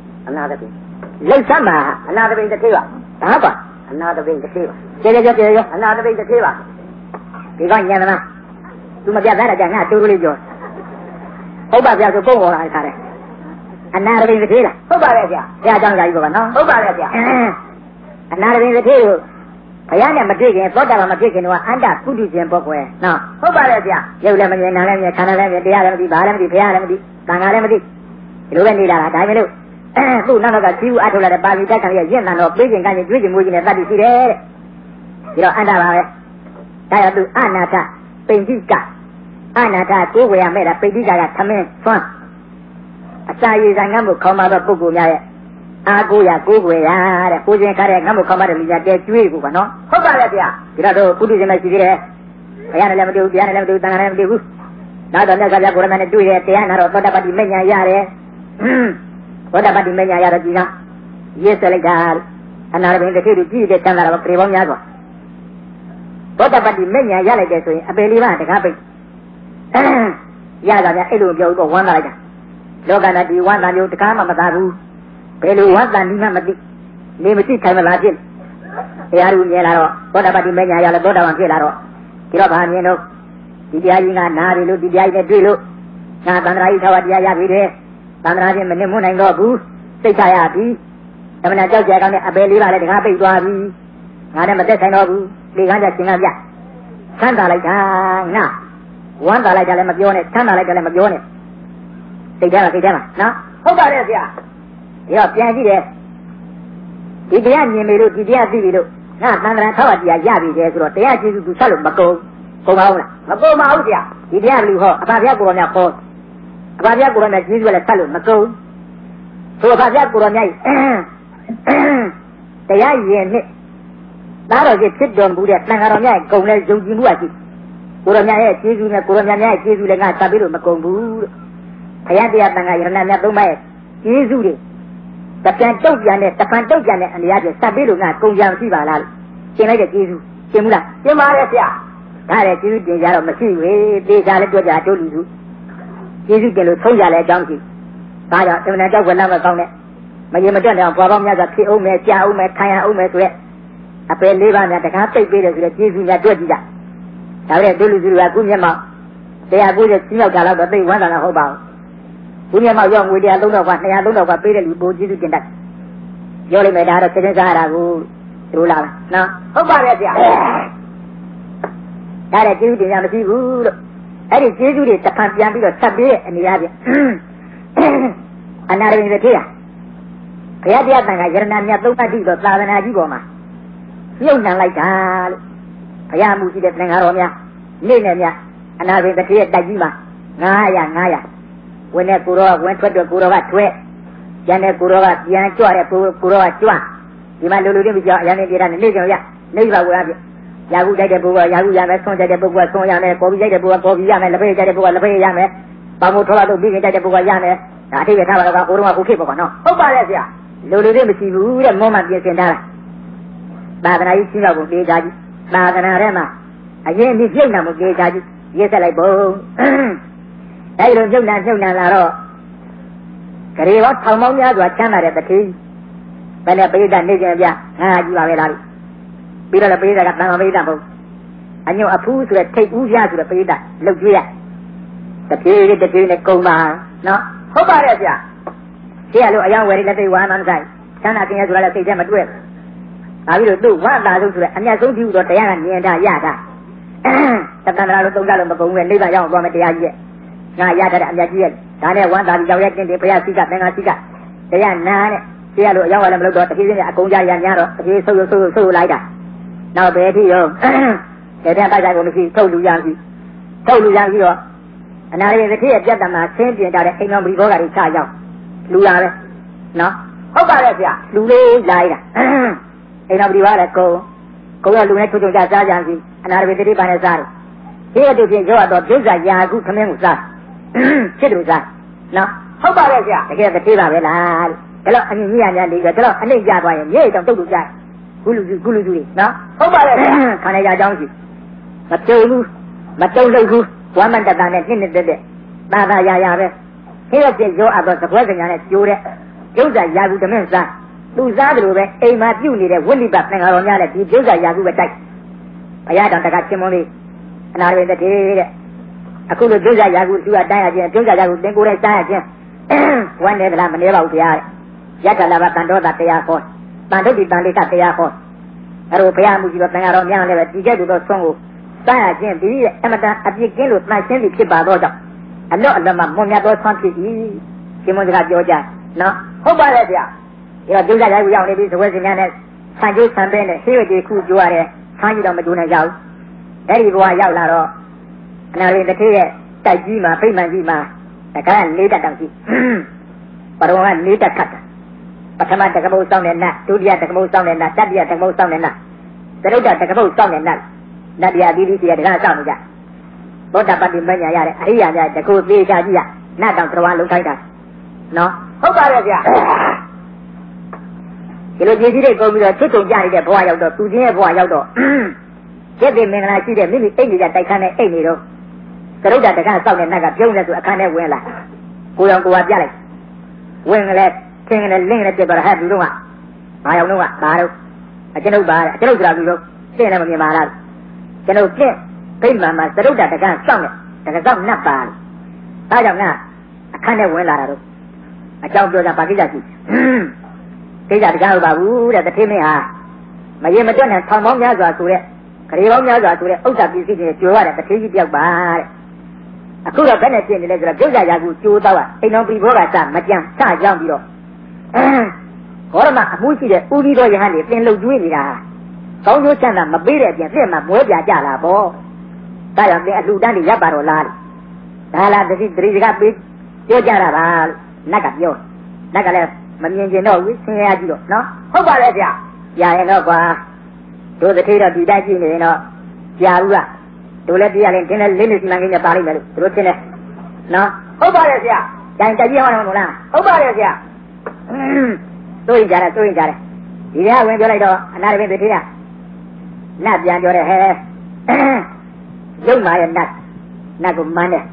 နာတပိလိမ့်စမ်းပါအနာတပိတတိပါဒါပါအနာတပိတတိပါကျေကျေအနာတပိတတိပါဒီကညံသမားသူမပြတ်သားတာကငါတူတူလေးပြောဟုတ်ပါဗျာဆိုပုံပေါ်လာခါတယ်အနာတပိတတိလားဟုတ်ပါရဲ့ဗျာဘုရားကျောင်းသားကြီးပေါ့ကနော်ဟုတ်ပါရဲ့ဗျာအနာတပိတတိကိုဘုရားနဲ့မတွေ့ခင်သောတာပန်မဖြစ်ခင်တော့အန္တပုထုရှင်ပုဂ္ဂိုလ်နော်ဟုတ်ပါရဲ့ဗျာရုပ်လည်းမမြင်နာလည်းမမြင်ခန္ဓာလည်းမမြင်တရားလည်းမသိဘာလည်းမသိဘုရားလည်းမသိသံဃာလည်းမသိဒီလိုပဲနေတာလားဒါပေမဲ့လို့သူ့နောက်တော့ကကြီးဦးအထုတ်လာတဲ့ပါဠိတက်ခံရရင့်တန်တော့ပြေးခြင်းကခြင်းကြွေးခြင်းမွေးခြင်းနဲ့တတ်သိရှိတယ်တဲ့ဒီတော့အန္တပါပဲဒါရသူအနာထပိဋိကအနာထကိုယ်ဝေရမဲ့တာပိဋိကသမင်းသွမ်းအစာရည်ဆိုင်ငတ်မှုခေါင်းပါတော့ပုဂ္ဂိုလ်များရဲ့အာကိုရကိုယ်ွယ်ရတဲ့ကိုခြင်းခါတဲ့ငတ်မှုခေါင်းပါတဲ့လူများတဲကျွေးကိုပါနော်ဟုတ်ပါရဲ့ဗျာဒီတော့ပုထုရှင်မရှိသေးတယ်ဘုရားနဲ့လည်းမတွေ့ဘူးတရားနဲ့လည်းမတွေ့ဘူးသံဃာနဲ့လည်းမတွေ့ဘူးနောက်တော့မြတ်စွာဘုရားကိုရမနဲ့တွေ့တယ်တရားနာတော့သောတာပတိမဉ္ဇဉ်ရတယ်သောတာပတိမဉ္ဇဉ်ရတော့ဒီကရေးဆက်လိုက်တာအနာရဘိန်တစ်ခေတ်ကြည့်တဲ့တန်လာတော့ပြေပေါင်းများစွာသောတာပတိမဉ္ဇဉ်ရလိုက်တယ်ဆိုရင်အပေလေးပါတကားပိတ်ရတာဗျအဲ့လိုပြောတော့ဝမ်းသာလိုက်တာလောကနာဒီဝမ်းသာမျိုးတကားမှမသာဘူးဘယ်လိုဝမ်းသာနည်းမှမသိနေမရှိခိုင်မလားဖြစ်တရားသူမြင်လာတော့သောတာပတိမဉ္ဇဉ်ရလဲသောတာပန်ဖြစ်လာတော့ဒီတော့ဘာမြင်တော့ဒီတရားကြီးကနားပြီလို့ဒီတရားကြီးနဲ့တွေ့လို့ငါသန္တရာကြီးသာဝတရားရပြီတဲ့သန္တရာချင်းမနစ်မွနိုင်တော့ဘူးစိတ်ချရပြီဓမ္မနာကြောက်ကြကောင်းတဲ့အပေလေးပါလဲတကားပိတ်သွားပြီငါနဲ့မသက်ဆိုင်တော့ဘူးလေကန်းကြရှင်ကပြဆန်းတာလိုက်တာနာဝမ်းသာလိုက်တာလည်းမပြောနဲ့ဆန်းတာလိုက်တာလည်းမပြောနဲ့စိတ်ထဲမှာနော်ဟုတ်ပါတယ်ဆရာဒီတော့ပြန်ကြည့်တယ်ဒီတရားမြင်ပြီလို့ဒီတရားသိပြီလို့ငါသန္တရာသာဝတရားရပြီတဲ့ဆိုတော့တရားကျေစုသူဆက်လို့မကုန်ပါဘူးလားမကုန်ပါဘူးဆရာဒီတရားလူဟောအဘဘုရားကိုရောမြတ်ဟောအဘဘုရားကိုရောမြတ်ကျေးဇူးလည်းဆက်လို့မကုန်ဆိုအဘဘုရားကိုရောမြတ်တရားရင်နဲ့သားတော်ကြီးဖြစ်တော်မူတဲ့သံဃာတော်များရဲ့ဂုဏ်နဲ့ယုံကြည်မှုအရှိကိုရောမြတ်ရဲ့ကျေးဇူးနဲ့ကိုရောမြတ်ရဲ့ကျေးဇူးလည်းငါဆက်ပြီးလို့မကုန်ဘူးလို့ဘုရားတရားသံဃာယရဏမြတ်သုံးပါးရဲ့ကျေးဇူးတွေတပြန်တုတ်ပြန်တဲ့တပန်တုတ်ပြန်တဲ့အနေအချင်းဆက်ပြီးလို့ငါကုန်ကြံရှိပါလားလို့ရှင်းလိုက်တဲ့ကျေးဇူးရှင်းဘူးလားရှင်းပါတယ်ဆရာဒါလည်းကျေးဇူးတင်ကြတော့မရှိဘူးသေချာလည်းတွေ့ကြတိုးလူစုကျေးဇူးတင်လို့ဆုံးကြလဲအကြောင်းရှိဒါကြောင့်အမှန်ကြောက်ဝက်လောက်မကောင်းနဲ့မရင်မတွက်တဲ့ဘွားပေါင်းများစွာဖြစ်အောင်မယ်ကြာအောင်မယ်ခံရအောင်မယ်ဆိုရက်အပယ်လေးပါးများတကားပိတ်ပေးတယ်ဆိုတော့ကျေးဇူးများတွေ့ကြည့်ကြဒါလည်းတိုးလူစုကခုမျက်မှောက်190ချင်းရောက်တာတော့သိဝမ်းသာတာဟုတ်ပါဘူးခုမျက်မှောက်ရောက်ငွေ100 300က200 300ကပေးတဲ့လူပိုကျေးဇူးတင်တတ်ပြောလိုက်မယ်ဒါတော့စိတ်ရစားရတာကိုတို့လားနော်ဟုတ်ပါတယ်ဗျာဒါလည်းကျေးဇူးတင်ရမရှိဘူးလို့အဲ့ဒီကျေးဇူးတွေတစ်ဖန်ပြန်ပြီးတော့ဆက်ပြီးတဲ့အနေအချင်းအနာရဘိန်တစ်ခေတ်ဘုရားတရားတန်ခါယရဏမြတ်သုံးပါးတိတော့သာသနာကြီးပေါ်မှာမြုပ်နှံလိုက်တာလို့ဘုရားမှုရှိတဲ့သင်္ဃာတော်များနေ့နဲ့များအနာရဘိန်တစ်ခေတ်ရဲ့တိုက်ကြီးမှာ900ဝင်တဲ့ကိုတော်ကဝင်ထွက်တဲ့ကိုတော်ကထွက်ကျန်တဲ့ကိုတော်ကပြန်ကြွတဲ့ကိုတော်ကကြွဒီမှာလူတွေပြောအရင်နေပြတာနေကြရနေပါဝရပြရာဟုတိုက်တဲ့ပုဂ္ဂိုလ်ကရာဟုရမယ်ဆွန့်တိုက်တဲ့ပုဂ္ဂိုလ်ကဆွန့်ရမယ်ကော်ပီတိုက်တဲ့ပုဂ္ဂိုလ်ကကော်ပီရမယ်လက်ဖက်တိုက်တဲ့ပုဂ္ဂိုလ်ကလက်ဖက်ရမယ်ပေါမိုးထောလာလို့ပြီးရင်တိုက်တဲ့ပုဂ္ဂိုလ်ကရမယ်ဒါအထိပ်ပဲထားပါတော့ကအိုးတော်ကကိုခေပေါ့နော်ဟုတ်ပါတယ်ဆရာလူတွေမရှိဘူးတဲ့မောမှပြင်ဆင်ထားတာသာသနာကြီးရှင်းတော့ကိုတေးကြကြီးသာသနာထဲမှာအရင်ဒီပြုတ်နာမှုတေးကြကြီးရေးဆက်လိုက်ပုံအဲဒီလိုပြုတ်နာလာတော့ဂရေဘောထောင်ပေါင်းများစွာချမ်းသာတဲ့တတိဘယ်နဲ့ပိဋကနေကြပြငါကြီးပါပဲလားပြီးတော့ပိဋကတန်ခါပိဋကဘုံအညွန့်အဖူးဆိုတဲ့ထိတ်ဦးရဆိုတဲ့ပိဋကလှုပ်ကြွရတပြေးနဲ့ကုံပါနော်ဟုတ်ပါတယ်ဗျာရှင်းရလို့အယောင်ဝယ်လက်သိဝါမှမဆိုင်ချမ်းသာခြင်းရဆိုတာလည်းစိတ်ထဲမတွေ့ဘူးဒါပြီးတော့သူ့ဝတ်တာဆုံးဆိုတဲ့အမြတ်ဆုံးပြုတော့တရားကမြင်တာရတာတက္ကနာလို့သုံးကြလို့မကုန်ဘူးနိဗ္ဗာန်ရောက်သွားမယ်တရားကြီးရဲ့ငါရတဲ့အမြတ်ကြီးရဲ့ဒါနဲ့ဝမ်းသာပြီးကြောက်ရတဲ့ဘုရားစိကသင်္ဃာစိကတရားနာနဲ့ရှင်းရလို့အယောင်ဝယ်လည်းမလုပ်တော့တဖြည်းဖြည်းနဲ့အကုန်ကြရများတော့တဖြည်းဆုပ်လိုက်တာနောက်ဘယ်ထိရောတဲ့တိုက်တာကိုမရှိထုတ်လူရပြီတော့အနာရည်တစ်ခေတ်ရဲ့ပြတ်တမှာဆင်းပြင်တာတဲ့အိမ်တော်ဘီဘောဂါတွေချရောက်လူလာပဲနော်ဟုတ်ပါတယ်ဗျာလူလေးလာရတာအိမ်တော်ဘီဘောလည်းကုံရလူနဲ့ထုတ်ကြစားကြစီအနာရည်တစ်ခေတ်ပါနဲ့စားတယ်ဒီအတူပြင်ရောတော့ပြုတ်စာရာခုခမင်းကိုစားဖြစ်လို့စားနော်ဟုတ်ပါတယ်ဗျာတကယ်တစ်ခေတ်ပါပဲလားဒါတော့အမြင့်ကြီးရများလေးပဲဒါတော့အနှိမ့်ကြသွားရင်မြေတောင်တုတ်လို့ကြကုလူစုတွေနော်ဟုတ်ပါတယ်ဗျာခံရကြအကြောင်းရှိမတုံဘူးမတုံလို့ဘူးဝမ်းမတတာနဲ့နှစ်တဲ့သာသာရာပဲခေတ်ပြည့်ရောအပ်တော့သပွဲစညာနဲ့ကျိုးတဲ့ကျုပ်စာရာခုတမင်းစားသူစားတယ်လို့ပဲအိမ်မှာပြုတ်နေတဲ့ဝိလိပတ်သင်္ဃာတော်များနဲ့ဒီကျုပ်စာရာခုပဲတိုက်ဘုရားတော်တကချင်းမုန်းလေးအနာရတဲ့တဲ့အခုလိုကျုပ်စာရာခုသူကတိုင်းရခြင်းကျုပ်စာရာခုတင်ကိုယ်နဲ့တိုင်းရခြင်းဝမ်းနေသလားမနေပါဘူးဗျာယက္ခလာဘတန်တော်တာတရားဟောတန်ထုတ်ဒီတန်လေးကတရားဟောအဲ့လိုဘုရားမှုကြီးတော့တန်ဃာတော်များလည်းပဲဒီကဲ့သို့သောဆုံးကိုစရခြင်းဒီအမတန်အပြစ်ကင်းလို့တန်ရှင်းပြီးဖြစ်ပါတော့ကြောင့်အလော့အလမမွန်မြတ်သောဆွမ်းဖြစ်၏ရှင်မွန်စကားပြောကြနော်ဟုတ်ပါတယ်ဗျာဒီတော့ဒုက္ခရိုက်ကိုရောက်နေပြီသဝဲစင်များနဲ့ဆန်ကျိုးဆန်ပဲနဲ့ဆေးရွက်တွေခုကြိုးရတယ်ဆန်းကြီးတော့မကြိုးနိုင်ကြဘူးအဲ့ဒီဘဝရောက်လာတော့အနာရင်တစ်ခေရဲ့တိုက်ကြီးမှာဖိမှန်ကြီးမှာတကား၄တက်တောင်ရှိပရဝက၄တက်ခတ်တာပထမတကပုတ်စောင်းတဲ့နတ်ဒုတိယတကပုတ်စောင်းတဲ့နတ်တတိယတကပုတ်စောင်းတဲ့နတ်သရုပ်တတကပုတ်စောင်းတဲ့နတ်နတ်တရားပြီးပြီးစီရတကားစောင်းနေကြသောတာပတ္တိမညာရတဲ့အရိယာများတကူသေးချာကြည့်ရနတ်တောင်တော်လုံးထိုက်တာနော်ဟုတ်ပါတယ်ဗျာဒီလိုပြည်စည်းတွေကုန်ပြီးတော့ချစ်တုံကြရတဲ့ဘဝရောက်တော့သူချင်းရဲ့ဘဝရောက်တော့ကျက်တဲ့မင်္ဂလာရှိတဲ့မိမိအိတ်နေကြတိုက်ခန်းနဲ့အိတ်နေတော့သရုပ်တတကားစောင်းတဲ့နတ်ကပြုံးလဲဆိုအခန်းထဲဝင်လာကိုရောင်ကိုဝါပြလိုက်ဝင်ကလေးသင်္ကလည်းလင်းလည်းပြတ်သွားတာဟဲ့လူတို့ကဘာရောက်တော့ကဘာတော့အကျွန်ုပ်ပါအကျွန်ုပ်ဆိုတာလူတို့သင်လည်းမမြင်ပါလားကျွန်ုပ်ပြင့်ဖိမှန်မှာသရုပ်တတကားစောင်းတဲ့တကားစောင်းနတ်ပါဒါကြောင့်ငါအခန်းထဲဝင်လာတာတော့အကြောင်းပြောတာဘာကိစ္စရှိကိစ္စတကားဟုတ်ပါဘူးတဲ့တထေးမင်းဟာမရင်မတွက်နဲ့ထောင်ပေါင်းများစွာဆိုတဲ့ခရီးပေါင်းများစွာဆိုတဲ့ဥစ္စာပစ္စည်းတွေကျွေးရတဲ့တထေးကြီးတယောက်ပါတဲ့အခုတော့ဘယ်နဲ့ပြင်နေလဲဆိုတော့ပြုတ်ကြရာကူကျိုးတော့အိမ်တော်ပြည်ဘောကစမကြံစကြောင်းပြီးတော့ဘောရမအမှုရှိတဲ့ဦးကြီးတော်ယဟန်တွေပြင်လုံကျွေးနေတာကောင်းကျိုးချမ်းသာမပေးတဲ့အပြင်ပြည့်မှာမွဲပြကြလာပေါ့ဒါကြောင့်ပြင်အလှူတန်းတွေရပ်ပါတော့လားဒါလားတတိစကားပေးပြောကြတာပါနတ်ကပြောနတ်ကလည်းမမြင်ကျင်တော့ဘူးဆင်းရဲကြည့်တော့နော်ဟုတ်ပါတယ်ဗျာရရင်တော့ကွာတို့တထေးတော့ဒီတိုက်ကြည့်နေရင်တော့ကြာဘူးလားတို့လည်းပြရရင်တင်းလည်းလေးနေစီမံကိန်းနဲ့ပါလိမ့်မယ်လို့တို့ထင်တယ်နော်ဟုတ်ပါတယ်ဗျာတိုင်တိုက်ကြည့်အောင်မလားဟုတ်ပါတယ်ဗျာစိုးရင်ကြတယ်ဒီထဲကဝင်ပြောလိုက်တော့အနာရပင်တထေးကနတ်ပြန်ပြောတယ်ဟဲ့ရုပ်မာရဲ့နတ်ကိုမန်းတယ်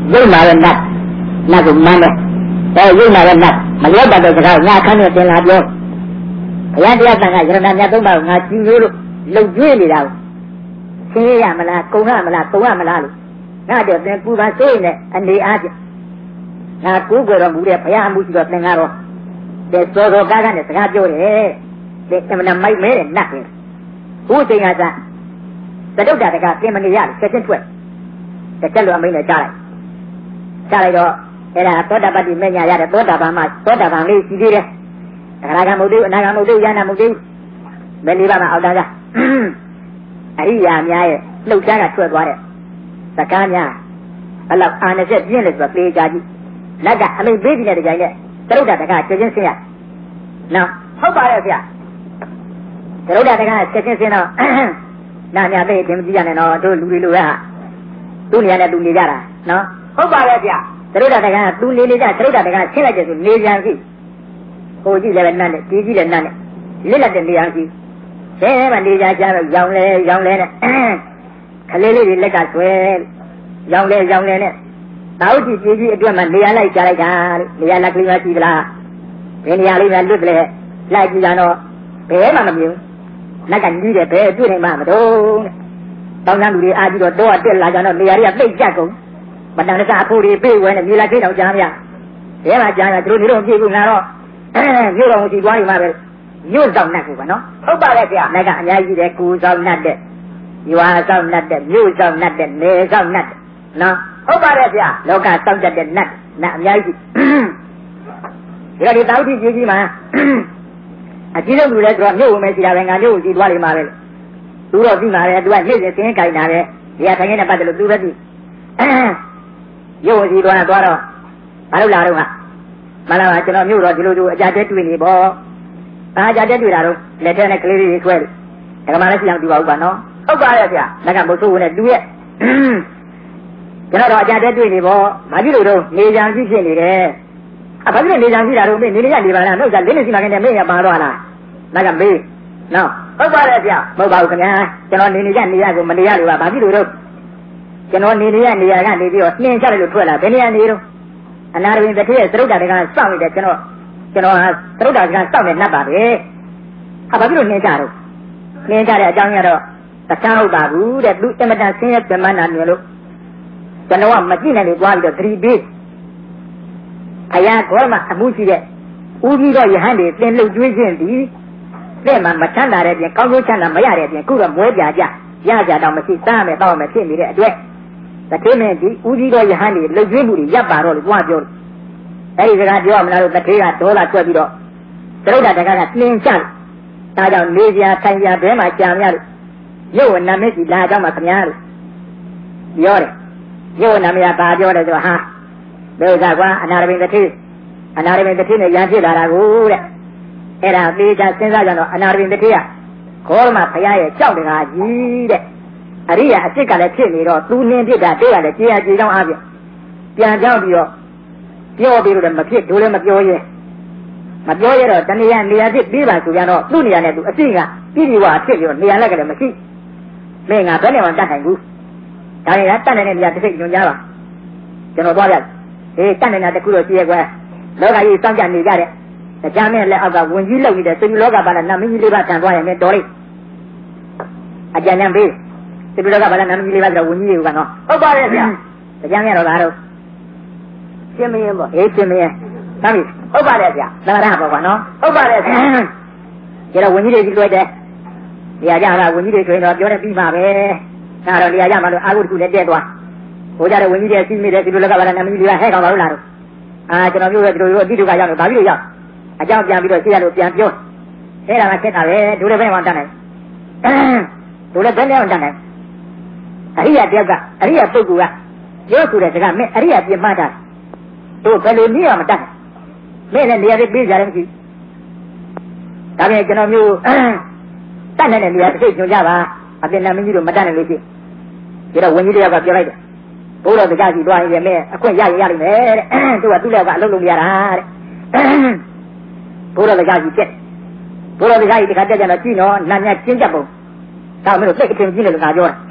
ရုပ်မာရဲ့နတ်ကိုမှန်းတယ်ရုပ်မာရဲ့နတ်မလျော့တတ်တဲ့စကားငါခန်းနဲ့သင်လာပြောဘုရားတရားဆံကယရဏမြတ်သုံးပါးကိုငါကြည်လို့လုံကျွေးနေတာကိုရှင်းရမလားကုံရမလားကုံရမလားလို့ငါတော့သင်ပူပန်စိုးရင်အနေအားဖြင့်ငါကိုးကွယ်တော်မူတဲ့ဘုရားအမှုရှိတော်သင်ကတော့တဲ့စောစောကားနဲ့စကားပြောတယ်တဲ့အမှန်မိုက်မဲတဲ့နတ်ပဲဘုချိန်ကစားသတုတ္တတကသင်မနေရလို့ချက်ချင်းထွက်တစ်ချက်လိုအမိန့်နဲ့ကြားလိုက်တော့အဲ့ဒါသောတာပတ္တိမညာရတဲ့သောတာပန်မှာသောတာပန်လေးရှိသေးတယ်အရဟံမုတ်တိအနာဂံမုတ်တိယန္တာမုတ်တိမလေးပါးမှာအောက်တန်းကအရိယာများရဲ့လှုပ်ရှားကထွက်သွားတဲ့စကားများဘလောက်အာနချက်ပြင်းလဲဆိုတော့သေချာကြည့်လက်ကအမိန့်ပေးပြီးတဲ့ကြိုင်နဲ့သရုပ်တတကချက်ချင်းဆင်းရနော်ဟုတ်ပါရဲ့ဗျသရုပ်တတကချက်ချင်းဆင်းတော့နာမြသိတင်မကြည့်ရနဲ့တော့တို့လူတွေလိုပဲဟာသူ့နေရာနဲ့သူနေကြတာနော်ဟုတ်ပါရဲ့ဗျသရုပ်တတကသူနေနေကြသရုပ်တတကဆင်းလိုက်တယ်ဆိုနေပြန်ရှိဟိုကြည့်လည်းပဲနတ်နဲ့ဒီကြည့်လည်းနတ်နဲ့လစ်လက်တဲ့နေရာရှိဆင်းမှနေကြကြတော့ရောင်လဲနဲ့ခလေးလေးတွေလက်ကဆွဲရောင်လဲနဲ့တောက်ကြည့်ကြည့်အတွက်မှနေရာလိုက်ကြလိုက်တာနေရာလက်ကလေးမှရှိသလားဘယ်နေရာလေးမှလွတ်တယ်လိုက်ကြည့်ကြတော့ဘယ်မှမမြင်လက်ကကြီးတယ်ဘယ်တွေ့နိုင်မှမတော့တောင်းတန်းလူတွေအားကြီးတော့တက်လာကြတော့နေရာတွေကပိတ်ကြကုန်မတန်တဆအဖို့တွေပြေးဝဲနေမြေလာခိတောင်ကြားမရဘယ်မှာကြားရသူတို့နေတော့ပြေးကုန်လာတော့မြို့တော်ရှိသွားပြီမှာပဲမြို့ဆောင်နှက်ကူပါနော်ဟုတ်ပါရဲ့ဗျာနှက်ကအများကြီးတယ်ကိုဆောင်နှက်တဲ့ရွာဆောင်နှက်တဲ့မြို့ဆောင်နှက်တဲ့နေဆောင်နှက်တဲ့နော်ဟုတ်ပါရဲ့ဗျာလောကစောင့်တတ်တဲ့နှက်အများကြီးဒီတော့ဒီတောက်တိကြီးမှာအကြီးဆုံးလူလဲဆိုတော့မြို့ဝင်မယ်ရှိတာပဲငါမြို့ကိုရှိသွားလိမ့်မှာပဲသူတော့ပြီးမှာပဲသူကနေ့စဉ်သင်ကြိုင်တာပဲဒီကထိုင်နေတဲ့ပတ်တယ်လို့သူပဲသိမြို့ကိုရှိသွားတော့ဘာလို့လာတော့ကမလာပါကျွန်တော်မြို့တော့ဒီလိုအကြတဲ့တွေ့နေပေါ့အားကြတဲ့တွေ့တာတော့လက်ထဲနဲ့ကလေးလေးဆွဲတယ်ဒါကမှလည်းရှိအောင်ဒီပါဦးပါနော်ဟုတ်ပါရဲ့ဗျာလက်ကမဆိုးဝင်တဲ့သူရဲ့ကျွန်တော်တော့အကြတဲ့တွေ့နေပေါ့ဘာဖြစ်လို့တော့နေကြံရှိဖြစ်နေတယ်ဘာဖြစ်လို့နေကြံရှိတာတော့မင်းနေရနေပါလားနှုတ်ကလေးနေစီမှာကနေမင်းရပါတော့လားလက်ကမေးနော်ဟုတ်ပါရဲ့ဗျာမဟုတ်ပါဘူးခင်ဗျာကျွန်တော်နေရကိုမနေရလို့ပါဘာဖြစ်လို့တော့ကျွန်တော်နေရကနေပြီးတော့နှင်းချလိုက်လို့ထွက်လာဘယ်နေရာနေတော့အနာရဝင်းတစ်ထည့်ရဲ့သရုပ်တာတကစောင့်နေတယ်ကျွန်တော်ဟာသရုပ်တာတကစောင့်နေနှပ်ပါပဲဘာဖြစ်လို့နှင်းကြတော့နှင်းကြတဲ့အကြောင်းကတော့တခြားဟုတ်ပါဘူးတဲ့သူအမတန်ဆင်းရဲပြမနာနေလို့ကျွန်တော်ကမကြည့်နိုင်လို့သွားပြီးတော့သတိပေးအရာကောမှအမှုရှိတဲ့ဦးကြီးတော့ယဟန်တွေသင်လှုပ်ကျွေးခြင်းဒီတဲ့မှာမချမ်းသာတဲ့ပြင်ကောင်းကျိုးချမ်းသာမရတဲ့ပြင်ခုတော့မွဲပြကြရကြတော့မရှိသားမယ်တောက်မယ်ဖြစ်နေတဲ့အတွက်တထေးမင်းဒီဦးကြီးတော်ယဟန်တွေလှုပ်ကျွေးမှုတွေရပ်ပါတော့လို့ပြောတယ်အဲဒီစကားပြောရမလားလို့တထေးကဒေါသထွက်ပြီးတော့သရုပ်တာတကားကနှင်းချဒါကြောင့်နေပြထိုင်ပြဘဲမှာကြာမြလို့ရုပ်ဝနာမည်ကြီးလာကြောင်းမှာခမများလို့ပြောတယ်ရုပ်ဝနာမည်ကဘာပြောတယ်ဆိုဟာဘယ်ဥစ္စာကွာအနာရဘိန်တထေးနဲ့ရန်ဖြစ်လာတာကိုတဲ့အဲ့ဒါသေချာစဉ်းစားကြတော့အနာရဘိန်တထေးကခေါ်မှဘုရားရဲ့ကြောက်တကားကြီးတဲ့အရိယာအစ်စ်ကလည်းဖြစ်နေတော့သူနှင်းဖြစ်တာတေးကလည်းကြေကြောင်းအားဖြင့်ပြန်ကြောက်ပြီးတော့ပြောပြီးတော့မဖြစ်တို့လည်းမပြောရဲတော့တဏှာနေရာဖြစ်ပြီးပါဆိုကြတော့သူ့နေရာနဲ့သူအစ်စ်ကပြည်ပြီးွားဖြစ်ပြီးတော့နေရာလက်ကလည်းမရှိမင်းငါဘယ်နဲ့မှတတ်နိုင်ဘူးဒါရင်ကတတ်နိုင်တဲ့နေရာတစ်စိတ်ညွန်ကြပါကျွန်တော်သွားပြတတ်နိုင်တာတခုတော့ရှိရဲ့ကွယ်လောကကြီးစောင့်ကြနေကြတဲ့တရားမင်းလက်အောက်ကဝင်ကြီးလောက်နေတဲ့သင်္ကြန်လောကဘာလဲနတ်မင်းကြီးလေးပါတန်သွားရင်လည်းတော်လိမ့်အကြံဉာဏ်ပေးသင်္ကြန်လောကဘာလဲနတ်မင်းကြီးလေးပါဆိုတော့ဝင်ကြီးတွေကနော်ဟုတ်ပါရဲ့ဗျာတရားမင်းတော့လားတော့ရှင်းမင်းပေါ့ရှင်းမင်းသမ်းပြီဟုတ်ပါတယ်ဗျာသံဃာပေါ့ကွာနော်ဟုတ်ပါတယ်ဗျာကျတော့ဝင်ကြီးတွေကြီးလွှဲတယ်နေရာကြတာဝင်ကြီးတွေဆိုရင်တော့ပြောနေပြီးမှာပဲဒါတော့နေရာကြမှာလို့အာဟုတခုလည်းတက်သွားဟိုကြတဲ့ဝင်ကြီးတွေစီးမိတယ်ဒီလိုလောကဘာလဲနတ်မင်းကြီးလေးဟဲ့ကောင်ပါလို့လားတော့ကျွန်တော်ပြောရဲဒီလိုအတိတုကရောက်လို့ဘာဖြစ်လို့ရောက်အကြောင်းပြန်ပြီးတော့ရှိရလို့ပြန်ပြောအဲ့ဒါကချက်တာပဲဒုလည်းဘယ်မှတတ်နိုင်ဒုလည်းဘယ်နဲ့မှတတ်နိုင်အရိယာတယောက်ကအရိယာပုဂ္ဂိုလ်ကပြောဆိုတဲ့စကားမင်းအရိယာပြမှတ်တာတို့ဘယ်လိုနည်းအောင်မတတ်မင်းလည်းနေရာလေးပြေးကြတယ်မရှိဒါပြန်ကျွန်တော်မျိုးတတ်နိုင်တဲ့နေရာတစ်စိတ်ညွှန်ကြပါအပြင်နာမင်းကြီးတို့မတတ်နိုင်လို့ရှိရင်ဒါတော့ဝင်ကြီးတယောက်ကပြောလိုက်တယ်ဘိုးတော်တကားကြီးတွားရင်လည်းအခွင့်ရလိမ့်မယ်တဲ့သူကသူ့လက်ကအလုံးလုံးရတာတဲ့ဘိုးတော်တကားကြီးတက်ဘိုးတော်တကားကြီးတခါတက်ကြတော့ကြည့်နော်နာညချင်းကြပုံဒါမင်းတို့သိအထင်ကြီးတယ်လို့ငါပြောတာနော်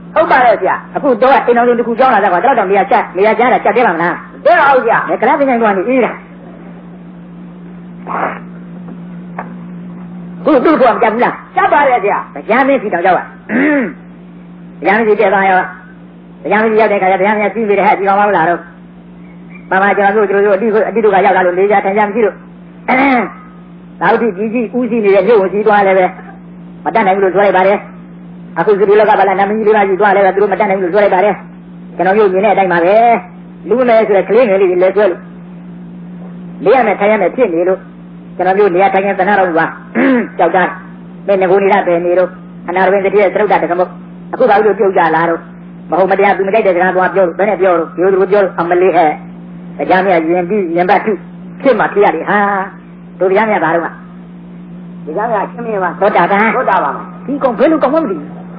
ဟုတ်ပါတယ်ဗျာအခုတော့အိမ်တော်တစ်ခုကြောင်းလာတော့တော့နေရာကြားတာကြက်သေးပါမလားတဲ့ဟုတ်ဗျာကလားပညာကွာနေအေးတာသူ့ကောကြက်ဘူးလားကြက်ပါတယ်ဗျာတရားမင်းစီတောင်ကြောက်ပါတရားမင်းစီတက်သွားရောတရားမင်းစီရောက်တဲ့ခါကျတရားမင်းစီးပြီးတဲ့ဟဲ့ဒီကောင်မဟုတ်လားတော့မမကျွန်တော်တို့အတိတို့ကရောက်လာလို့လေးစားထိုင်ကြမရှိလို့သာဝတိကြီးကြီးဦးစီးနေတဲ့မြို့ဝင်စီးသွားလည်းပဲမတတ်နိုင်ဘူးလို့ပြောလိုက်ပါတယ်အခုဒီလောကဗလာနာမည်ကြီးလေးပါကြီးသွားလည်းပဲသူတို့မတတ်နိုင်ဘူးလို့ပြောလိုက်ပါတယ်ကျွန်တော်တို့မြင်တဲ့အတိုင်းပါပဲလူမယ်ဆိုတဲ့ကလေးငယ်လေးတွေလည်းဆွဲလို့လေးရမယ်ထိုင်ရမယ်ဖြစ်နေလို့ကျွန်တော်တို့နေရာထိုင်ရသနာတော်ပါကြောက်တာမင်းငကိုနေတာပဲနေတော့အနာရဝင်တည်းရဲ့သရုပ်တာတကမအခုဘာလို့ပြုတ်ကြလာတော့မဟုတ်မတရားသူမကြိုက်တဲ့စကားသွားပြောလို့ဘယ်နဲ့ပြောလို့ဒီလိုပြောလို့အမလေးဟဲ့တရားမြတ်ရင်ပြီးရင်ပတ်ထုဖြစ်မှဖြစ်ရတယ်ဟာတို့တရားမြတ်ဘာတော့ဒီကနေ့ချင်းမြင်ပါသောတာပန်ပါဒီကောင်ဘယ်လိုကောင်မမသိ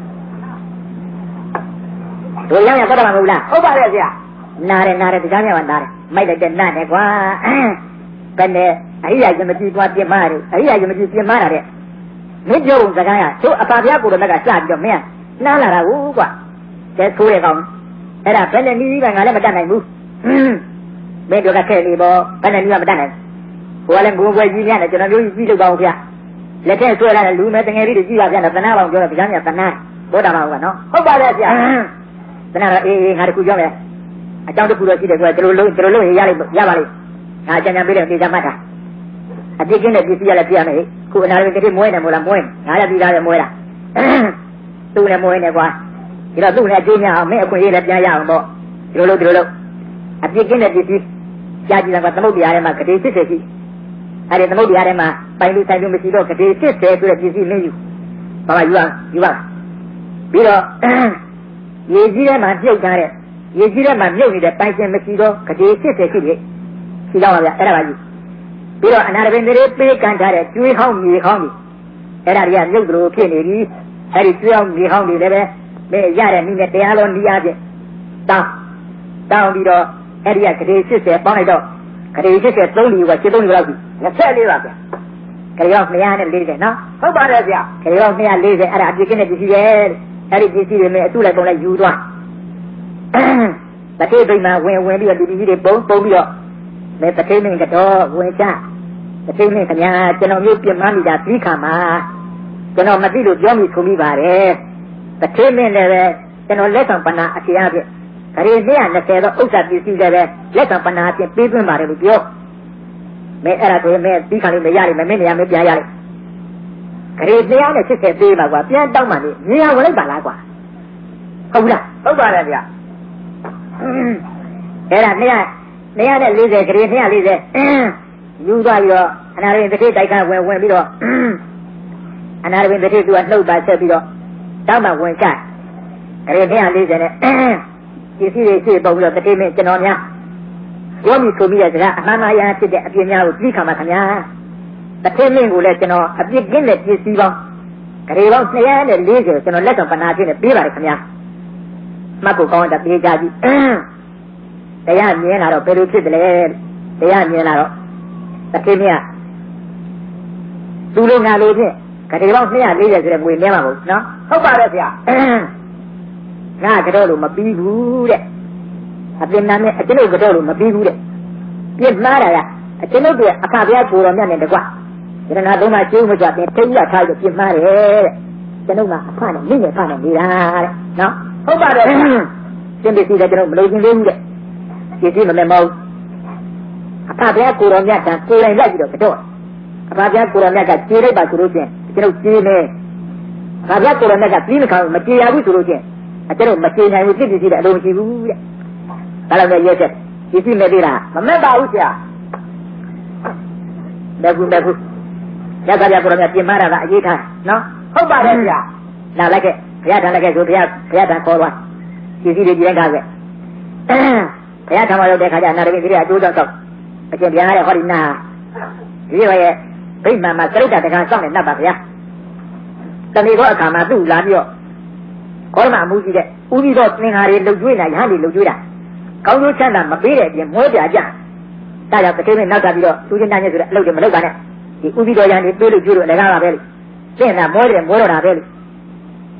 တို့ရောက်ရသောတာပန်မဟုတ်လားဟုတ်ပါတယ်ဗျာနားတယ်တရားမြတ်ကနားတယ်မိုက်လိုက်တဲ့နားတယ်ကွာဘယ်နဲ့အရိယာယမတိသွားပြင်းမာတယ်အရိယာယမတိပြင်းမာတာတဲ့မင်းပြောုံစကားရတို့အပါဗျာကိုယ်တော်ကစပြီးတော့မင်းနားလာတာဟုတ်ကွာကျဲဆိုးရကောင်အဲ့ဒါဘယ်နဲ့နီးကငါလည်းမတတ်နိုင်ဘူးမင်းတို့ကခဲ့နေပေါ့ဘယ်နဲ့နီးကမတတ်နိုင်ဟိုကလည်းငုံပွဲကြီးများတယ်ကျွန်တော်မျိုးကြီးလုပ်ပါဦးဗျာလက်ထက်ဆွဲလာတဲ့လူမဲတငယ်လေးတွေကြည့်ပါဗျာတနာပေါင်းပြောတော့ဗျာမြတ်တနာဘောတာပါဟုတ်ကနော်ဟုတ်ပါတယ်ဗျာတနာတော့အေးငါတခုပြောမယ်အကြောင်းတစ်ခုတော့ရှိတယ်ကွာဒီလိုလုံးရပါလိမ့်ငါကြံပေးတဲ့နေကြမှတ်တာအပြစ်ကင်းတဲ့ပစ္စည်းရလည်းပြရမယ်ခုအနာရင်းတစ်မွေးနေမို့လားမွေးငါလည်းပြီးသားပဲမွေးတာသူ့နဲ့မွေးနေကွာဒီတော့သူ့နဲ့အကျိုးများအောင်မင်းအခွင့်အရေးလည်းပြန်ရအောင်ပေါ့ဒီလိုအပြစ်ကင်းတဲ့ပစ္စည်းကြားကြည့်တာကသမုဒ္ဒရာထဲမှာဂတိ80ရှိအဲ့ဒီသမုဒ္ဒရာထဲမှာပိုင်လူဆိုင်လူမရှိတော့ဂတိ80ဆိုတဲ့ပစ္စည်းမင်းယူဘာမှယူပါပြီးတော့ရေကြီးထဲမှာပြုတ်ထားတဲ့ရေကြီးထဲမှာမြုပ်နေတဲ့ပိုင်ရှင်မရှိတော့ဂတိ80ရှိပြီရှိတော့ပါဗျအဲ့ဒါပါယူပြီးတော့အနာရပင်တွေပေးကန်ထားတဲ့ကျွေးဟောင်းမြေဟောင်းကြီးအဲ့ဒါတွေကမြုပ်သလိုဖြစ်နေပြီအဲ့ဒီကျွေးဟောင်းမြေဟောင်းတွေလည်းပဲမင်းရတဲ့နည်းနဲ့တရားတော်နီးအားဖြင့်တောင်းပြီးတော့အဲ့ဒီကဂတိ80ပေါင်းလိုက်တော့ဂတိ80 3လီက73လီလောက်ပြီ 24ပါဗျာဂတိရော240နော်ဟုတ်ပါတယ်ဗျာဂတိရော240အဲ့ဒါအပြည့်ကင်းတဲ့ပစ္စည်းပဲအဲ့ဒီပစ္စည်းတွေမင်းအစုလိုက်ပုံလိုက်ယူသွားတတိပိမှဝင်ပြီးတော့ဒီပစ္စည်းတွေပုံပြီးတော့မင်းတတိမင်းကတော့ဝင်ချတတိမင်းခင်ဗျာကျွန်တော်မျိုးပြမမိတာပြီးခါမှာကျွန်တော်မသိလို့ပြောမိဆိုမိပါတယ်တတိမင်းလည်းပဲကျွန်တော်လက်ဆောင်ပဏာအစီအဖြစ်ဂရေ220တော့ဥစ္စာပစ္စည်းလည်းပဲလက်ဆောင်ပဏာအဖြစ်ပေးသွင်းပါတယ်လို့ပြောမင်းအဲ့ဒါဆိုရင်မင်းပြီးခါလေးမရလိမ့်မယ်မင်းနေရာမင်းပြန်ရလိမ့်ဂရေ280ပေးပါကွာပြန်တောင်းမှလေနေရာဝင်လိုက်ပါလားကွာဟုတ်လားဟုတ်ပါတယ်ဗျာအဲ့ဒါ240ဂရေ240ယူသွားပြီးတော့အနာရင်းတစ်ထိပ်တိုက်ခါဝင်ပြီးတော့အနာရင်းတစ်ထိပ်သူကနှုတ်ပါဆက်ပြီးတော့တောင်းမှဝင်ချဂရေ240နဲ့ပစ္စည်းတွေရှိပုံပြီးတော့တတိမင်းကျွန်တော်များပြောမိဆိုပြီးတဲ့စကားအမှန်မှန်ရဖြစ်တဲ့အပြည့်များကိုပြီးခါမှာခင်ဗျာတတိမင်းကိုလည်းကျွန်တော်အပြည့်ကင်းတဲ့ပစ္စည်းပေါင်းဂရေပေါင်း240ကျွန်တော်လက်ဆောင်ပဏာဖြစ်နေပေးပါတယ်ခင်ဗျာမှတ်ဖို့ကောင်းတဲ့ပြေးကြကြည့်တရားမြင်လာတော့ဘယ်လိုဖြစ်တယ်လဲတရားမြင်လာတော့တတိမင်းကသူလိုငါလိုဖြင့်ဂရေပေါင်း240ဆိုတဲ့ငွေမြဲမှာမဟုတ်နော်ဟုတ်ပါတယ်ဗျာငါကတော့လို့မပြီးဘူးတဲ့အပြင်နာနဲ့အကျွန်ုပ်ကတော့လို့မပြီးဘူးတဲ့ပြစ်မှားတာကအကျွန်ုပ်ရဲ့အခါပြားကိုတော်မြတ်နဲ့တကွယရနာသုံးပါးကျိုးမကြပြင်ထိတ်ရထားလို့ပြစ်မှားတယ်တဲ့ကျွန်ုပ်ကအဖနဲ့မိနဲ့ဖနဲ့နေတာတဲ့နော်ဟုတ်ပါတယ်ကျင့်ပစ္စည်းကကျွန်ုပ်မလို့ခြင်းသေးဘူးတဲ့ပစ္စည်းမမဲ့မဟုတ်အခါပြားကိုတော်မြတ်ကကိုယ်တိုင်လိုက်ပြီးတော့ကတော့အခါပြားကိုတော်မြတ်ကကြေးလိုက်ပါဆိုလို့ချင်းကျွန်ုပ်ကြေးမယ်အခါပြားကိုတော်မြတ်ကပြီးမခံမကြေးရဘူးဆိုလို့ချင်းကျွန်တော်မကြေနိုင်ဘူးဖြစ်ဖြစ်ရှိတယ်အလိုမရှိဘူးတဲ့ဒါလည်းလည်းရက်ချက်ပစ္စည်းမဲ့သေးတာမမဲ့ပါဘူးဆရာလက်ကူရက်ကကြပြကိုရမြပြင်မာတာကအရေးထားနော်ဟုတ်ပါတယ်ဆရာလာလိုက်ခဲ့ဘုရားထံလိုက်ခဲ့ဆိုဘုရားထံခေါ်သွားပစ္စည်းတွေပြင်ထားခဲ့ဘုရားထံမှာရောက်တဲ့ခါကျနာရကိတိအကျိုးကြောင့်တော့အရှင်ဘုရားရဲ့ဟောဒီနာဒီရဲ့ဗိမာန်မှာသရုပ်တာတခါစောင့်နေနှပ်ပါဗျာတဏီတော့အခါမှာသူ့လာပြီးတော့ခေါ်မှအမှုကြီးတဲ့ဥပြီးတော့သင်္ဃာတွေလှုပ်ကျွေးတာရဟန်းတွေလှုပ်ကျွေးတာကောင်းကျိုးချမ်းသာမပေးတဲ့အပြင်မွဲပြကြဒါကြောင့်တစ်ချိန်နဲ့နောက်တာပြီးတော့သူချင်းသားချင်းဆိုတဲ့အလုပ်တွေမလုပ်ပါနဲ့ဒီဥပြီးတော့ရဟန်းတွေပေးလို့ကျွေးလို့လည်းကားပါပဲလို့သင်္ဃာမွဲတယ်မွဲတော့တာပဲလို့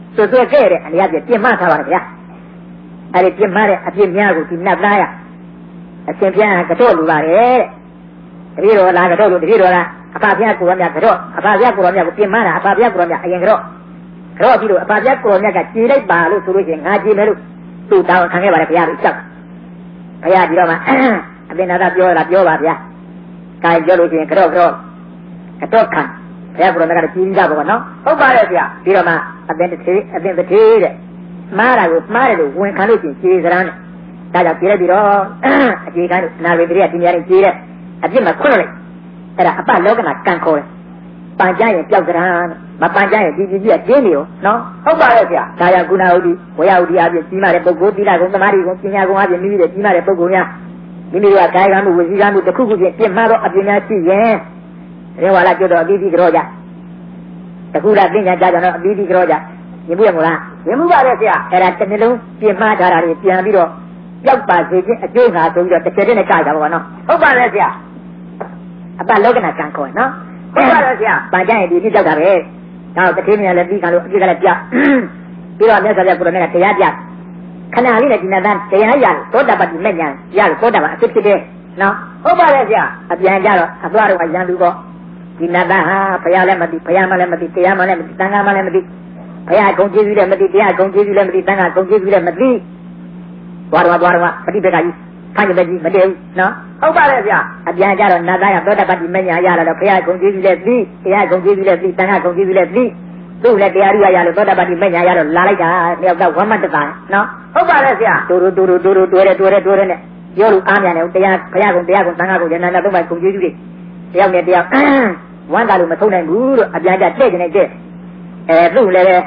ဆိုခဲ့တဲ့အနေအချင်းပြင်မထားပါလေဗျာအဲ့ဒီပြင်မတဲ့အပြစ်များကိုဒီနတ်သားရအရှင်ပြန်ကတော့လူပါတယ်တပည့်တော်လားကတော့လို့တပည့်တော်လားအဖဖျားကိုရောမြတ်ကတော့အဖဖျားကိုရောမြတ်ကိုပြင်မတာအဖဖျားကိုရောမြတ်အရင်ကတော့ပြီးတော့အဖဖျားကိုရောမြတ်ကခြေလိုက်ပါလို့ဆိုလို့ရှိရင်ငါခြေမယ်လို့သူ့တောင်းခံခဲ့ပါတယ်ဘုရားကြီးချက်ဘုရားဒီတော့မှအပင်နာသာပြောတာပြောပါဗျာကိုင်ပြောလို့ရှိရင်ကတော့ခံဘုရားကိုရောမြတ်ကကြီးကြပါဘောနော်ဟုတ်ပါတယ်ဗျာပြီးတော့မှအပင်တစ်သေးတဲ့မှားတာကိုမှားတယ်လို့ဝန်ခံလို့ရှိရင်ခြေစရမ်းနဲ့ဒါကြောင့်ခြေလိုက်ပြီးတော့အခြေခံလို့နာရီတည်းကတင်ရတယ်ခြေတဲ့အပြစ်မှာခွတ်လိုက်အဲ့ဒါအပလောကနာကံခေါ်တယ်ပန်ကြရင်ပျောက်ကြတာမပန်ကြရင်ဒီကကျင်းနေရောနော်ဟုတ်ပါရဲ့ဗျာဒါကြောင့်ကုဏဟုတ်ဒီဝေယဟုတ်ဒီအပြင်ကြီးမာတဲ့ပုဂ္ဂိုလ်သီလကုံသမာဓိကုံပညာကုံအပြင်မိမိရဲ့ကြီးမာတဲ့ပုဂ္ဂိုလ်များမိမိကကာယကံမှုဝစီကံမှုတစ်ခုခုချင်းပြစ်မှားတော့အပြင်များရှိရင်ရေဝါလာကျွတ်တော့အပြီးပြီးကြောကြတခုလားသိညာကြတော့အပြီးပြီးကြောကြမြင်မှုရမို့လားမြင်မှုပါရဲ့ဗျာအဲ့ဒါတစ်နှလုံးပြစ်မှားထားတာတွေပြန်ပြီးတော့ပျောက်ပါစေခြင်းအကျိုးငါဆိုပြီးတော့တစ်ချက်တည်းနဲ့ကြတာပေါ့နော်ဟုတ်ပါရဲ့ဗျာအပလောကနာကံခေါ်နော်ဟုတ်ပါရဲ့ဗျာပန်ကြရင်ဒီပြစ်ကြောက်တာပဲဒါတော့တတိယမြန်လည်းပြီးခံလို့အပြစ်ကလည်းပြပြီးတော့မြတ်စွာဘုရားကိုယ်တော်ကတရားပြခဏလေးနဲ့ဒီနတ်သားတရားရသောတာပတိမဲ့ညာရလို့သောတာပန်အဖြစ်ဖြစ်တယ်နော်ဟုတ်ပါရဲ့ဗျာအပြန်ကြတော့အသွားတော့ရန်သူပေါ့ဒီနတ်သားဟာဘုရားလည်းမသိဘုရားမှလည်းမသိတရားမှလည်းမသိသံဃာမှလည်းမသိဘုရားဂုဏ်ကျေးဇူးလည်းမသိတရားဂုဏ်ကျေးဇူးလည်းမသိသံဃာဂုဏ်ကျေးဇူးလည်းမသိဘွားတော်ပฏิပက္ခကြီးခိုင်းတဲ့ကြီးမတည်ဘူးနော်ဟုတ်ပါရဲ့ဗျာအပြန်ကြတော့နတ်သားကသောတာပတိမဲ့ညာရလာတော့ဘုရားဂုဏ်ကျေးဇူးလည်းသိတရားဂုဏ်ကျေးဇူးလည်းသိသံဃာဂုဏ်ကျေးဇူးလည်းသိသူ့လည်းတရားရရလို့သောတာပတိမဲ့ညာရတော့လာလိုက်တာတယောက်တော့ဝမ်းမတတာနော်ဟုတ်ပါရဲ့ဗျာတူတူတွဲတယ်နဲ့ပြောလို့အားမြန်တယ်တရားဘုရားကုံတရားကုံသံဃာကုံဉာဏ်နဲ့သုံးပါးကုံကျေးဇူးတွေတယောက်နဲ့တယောက်ဝမ်းသာလို့မထုံနိုင်ဘူးလို့အပြန်ကြတဲ့ကျင်နေတဲ့သူ့လည်း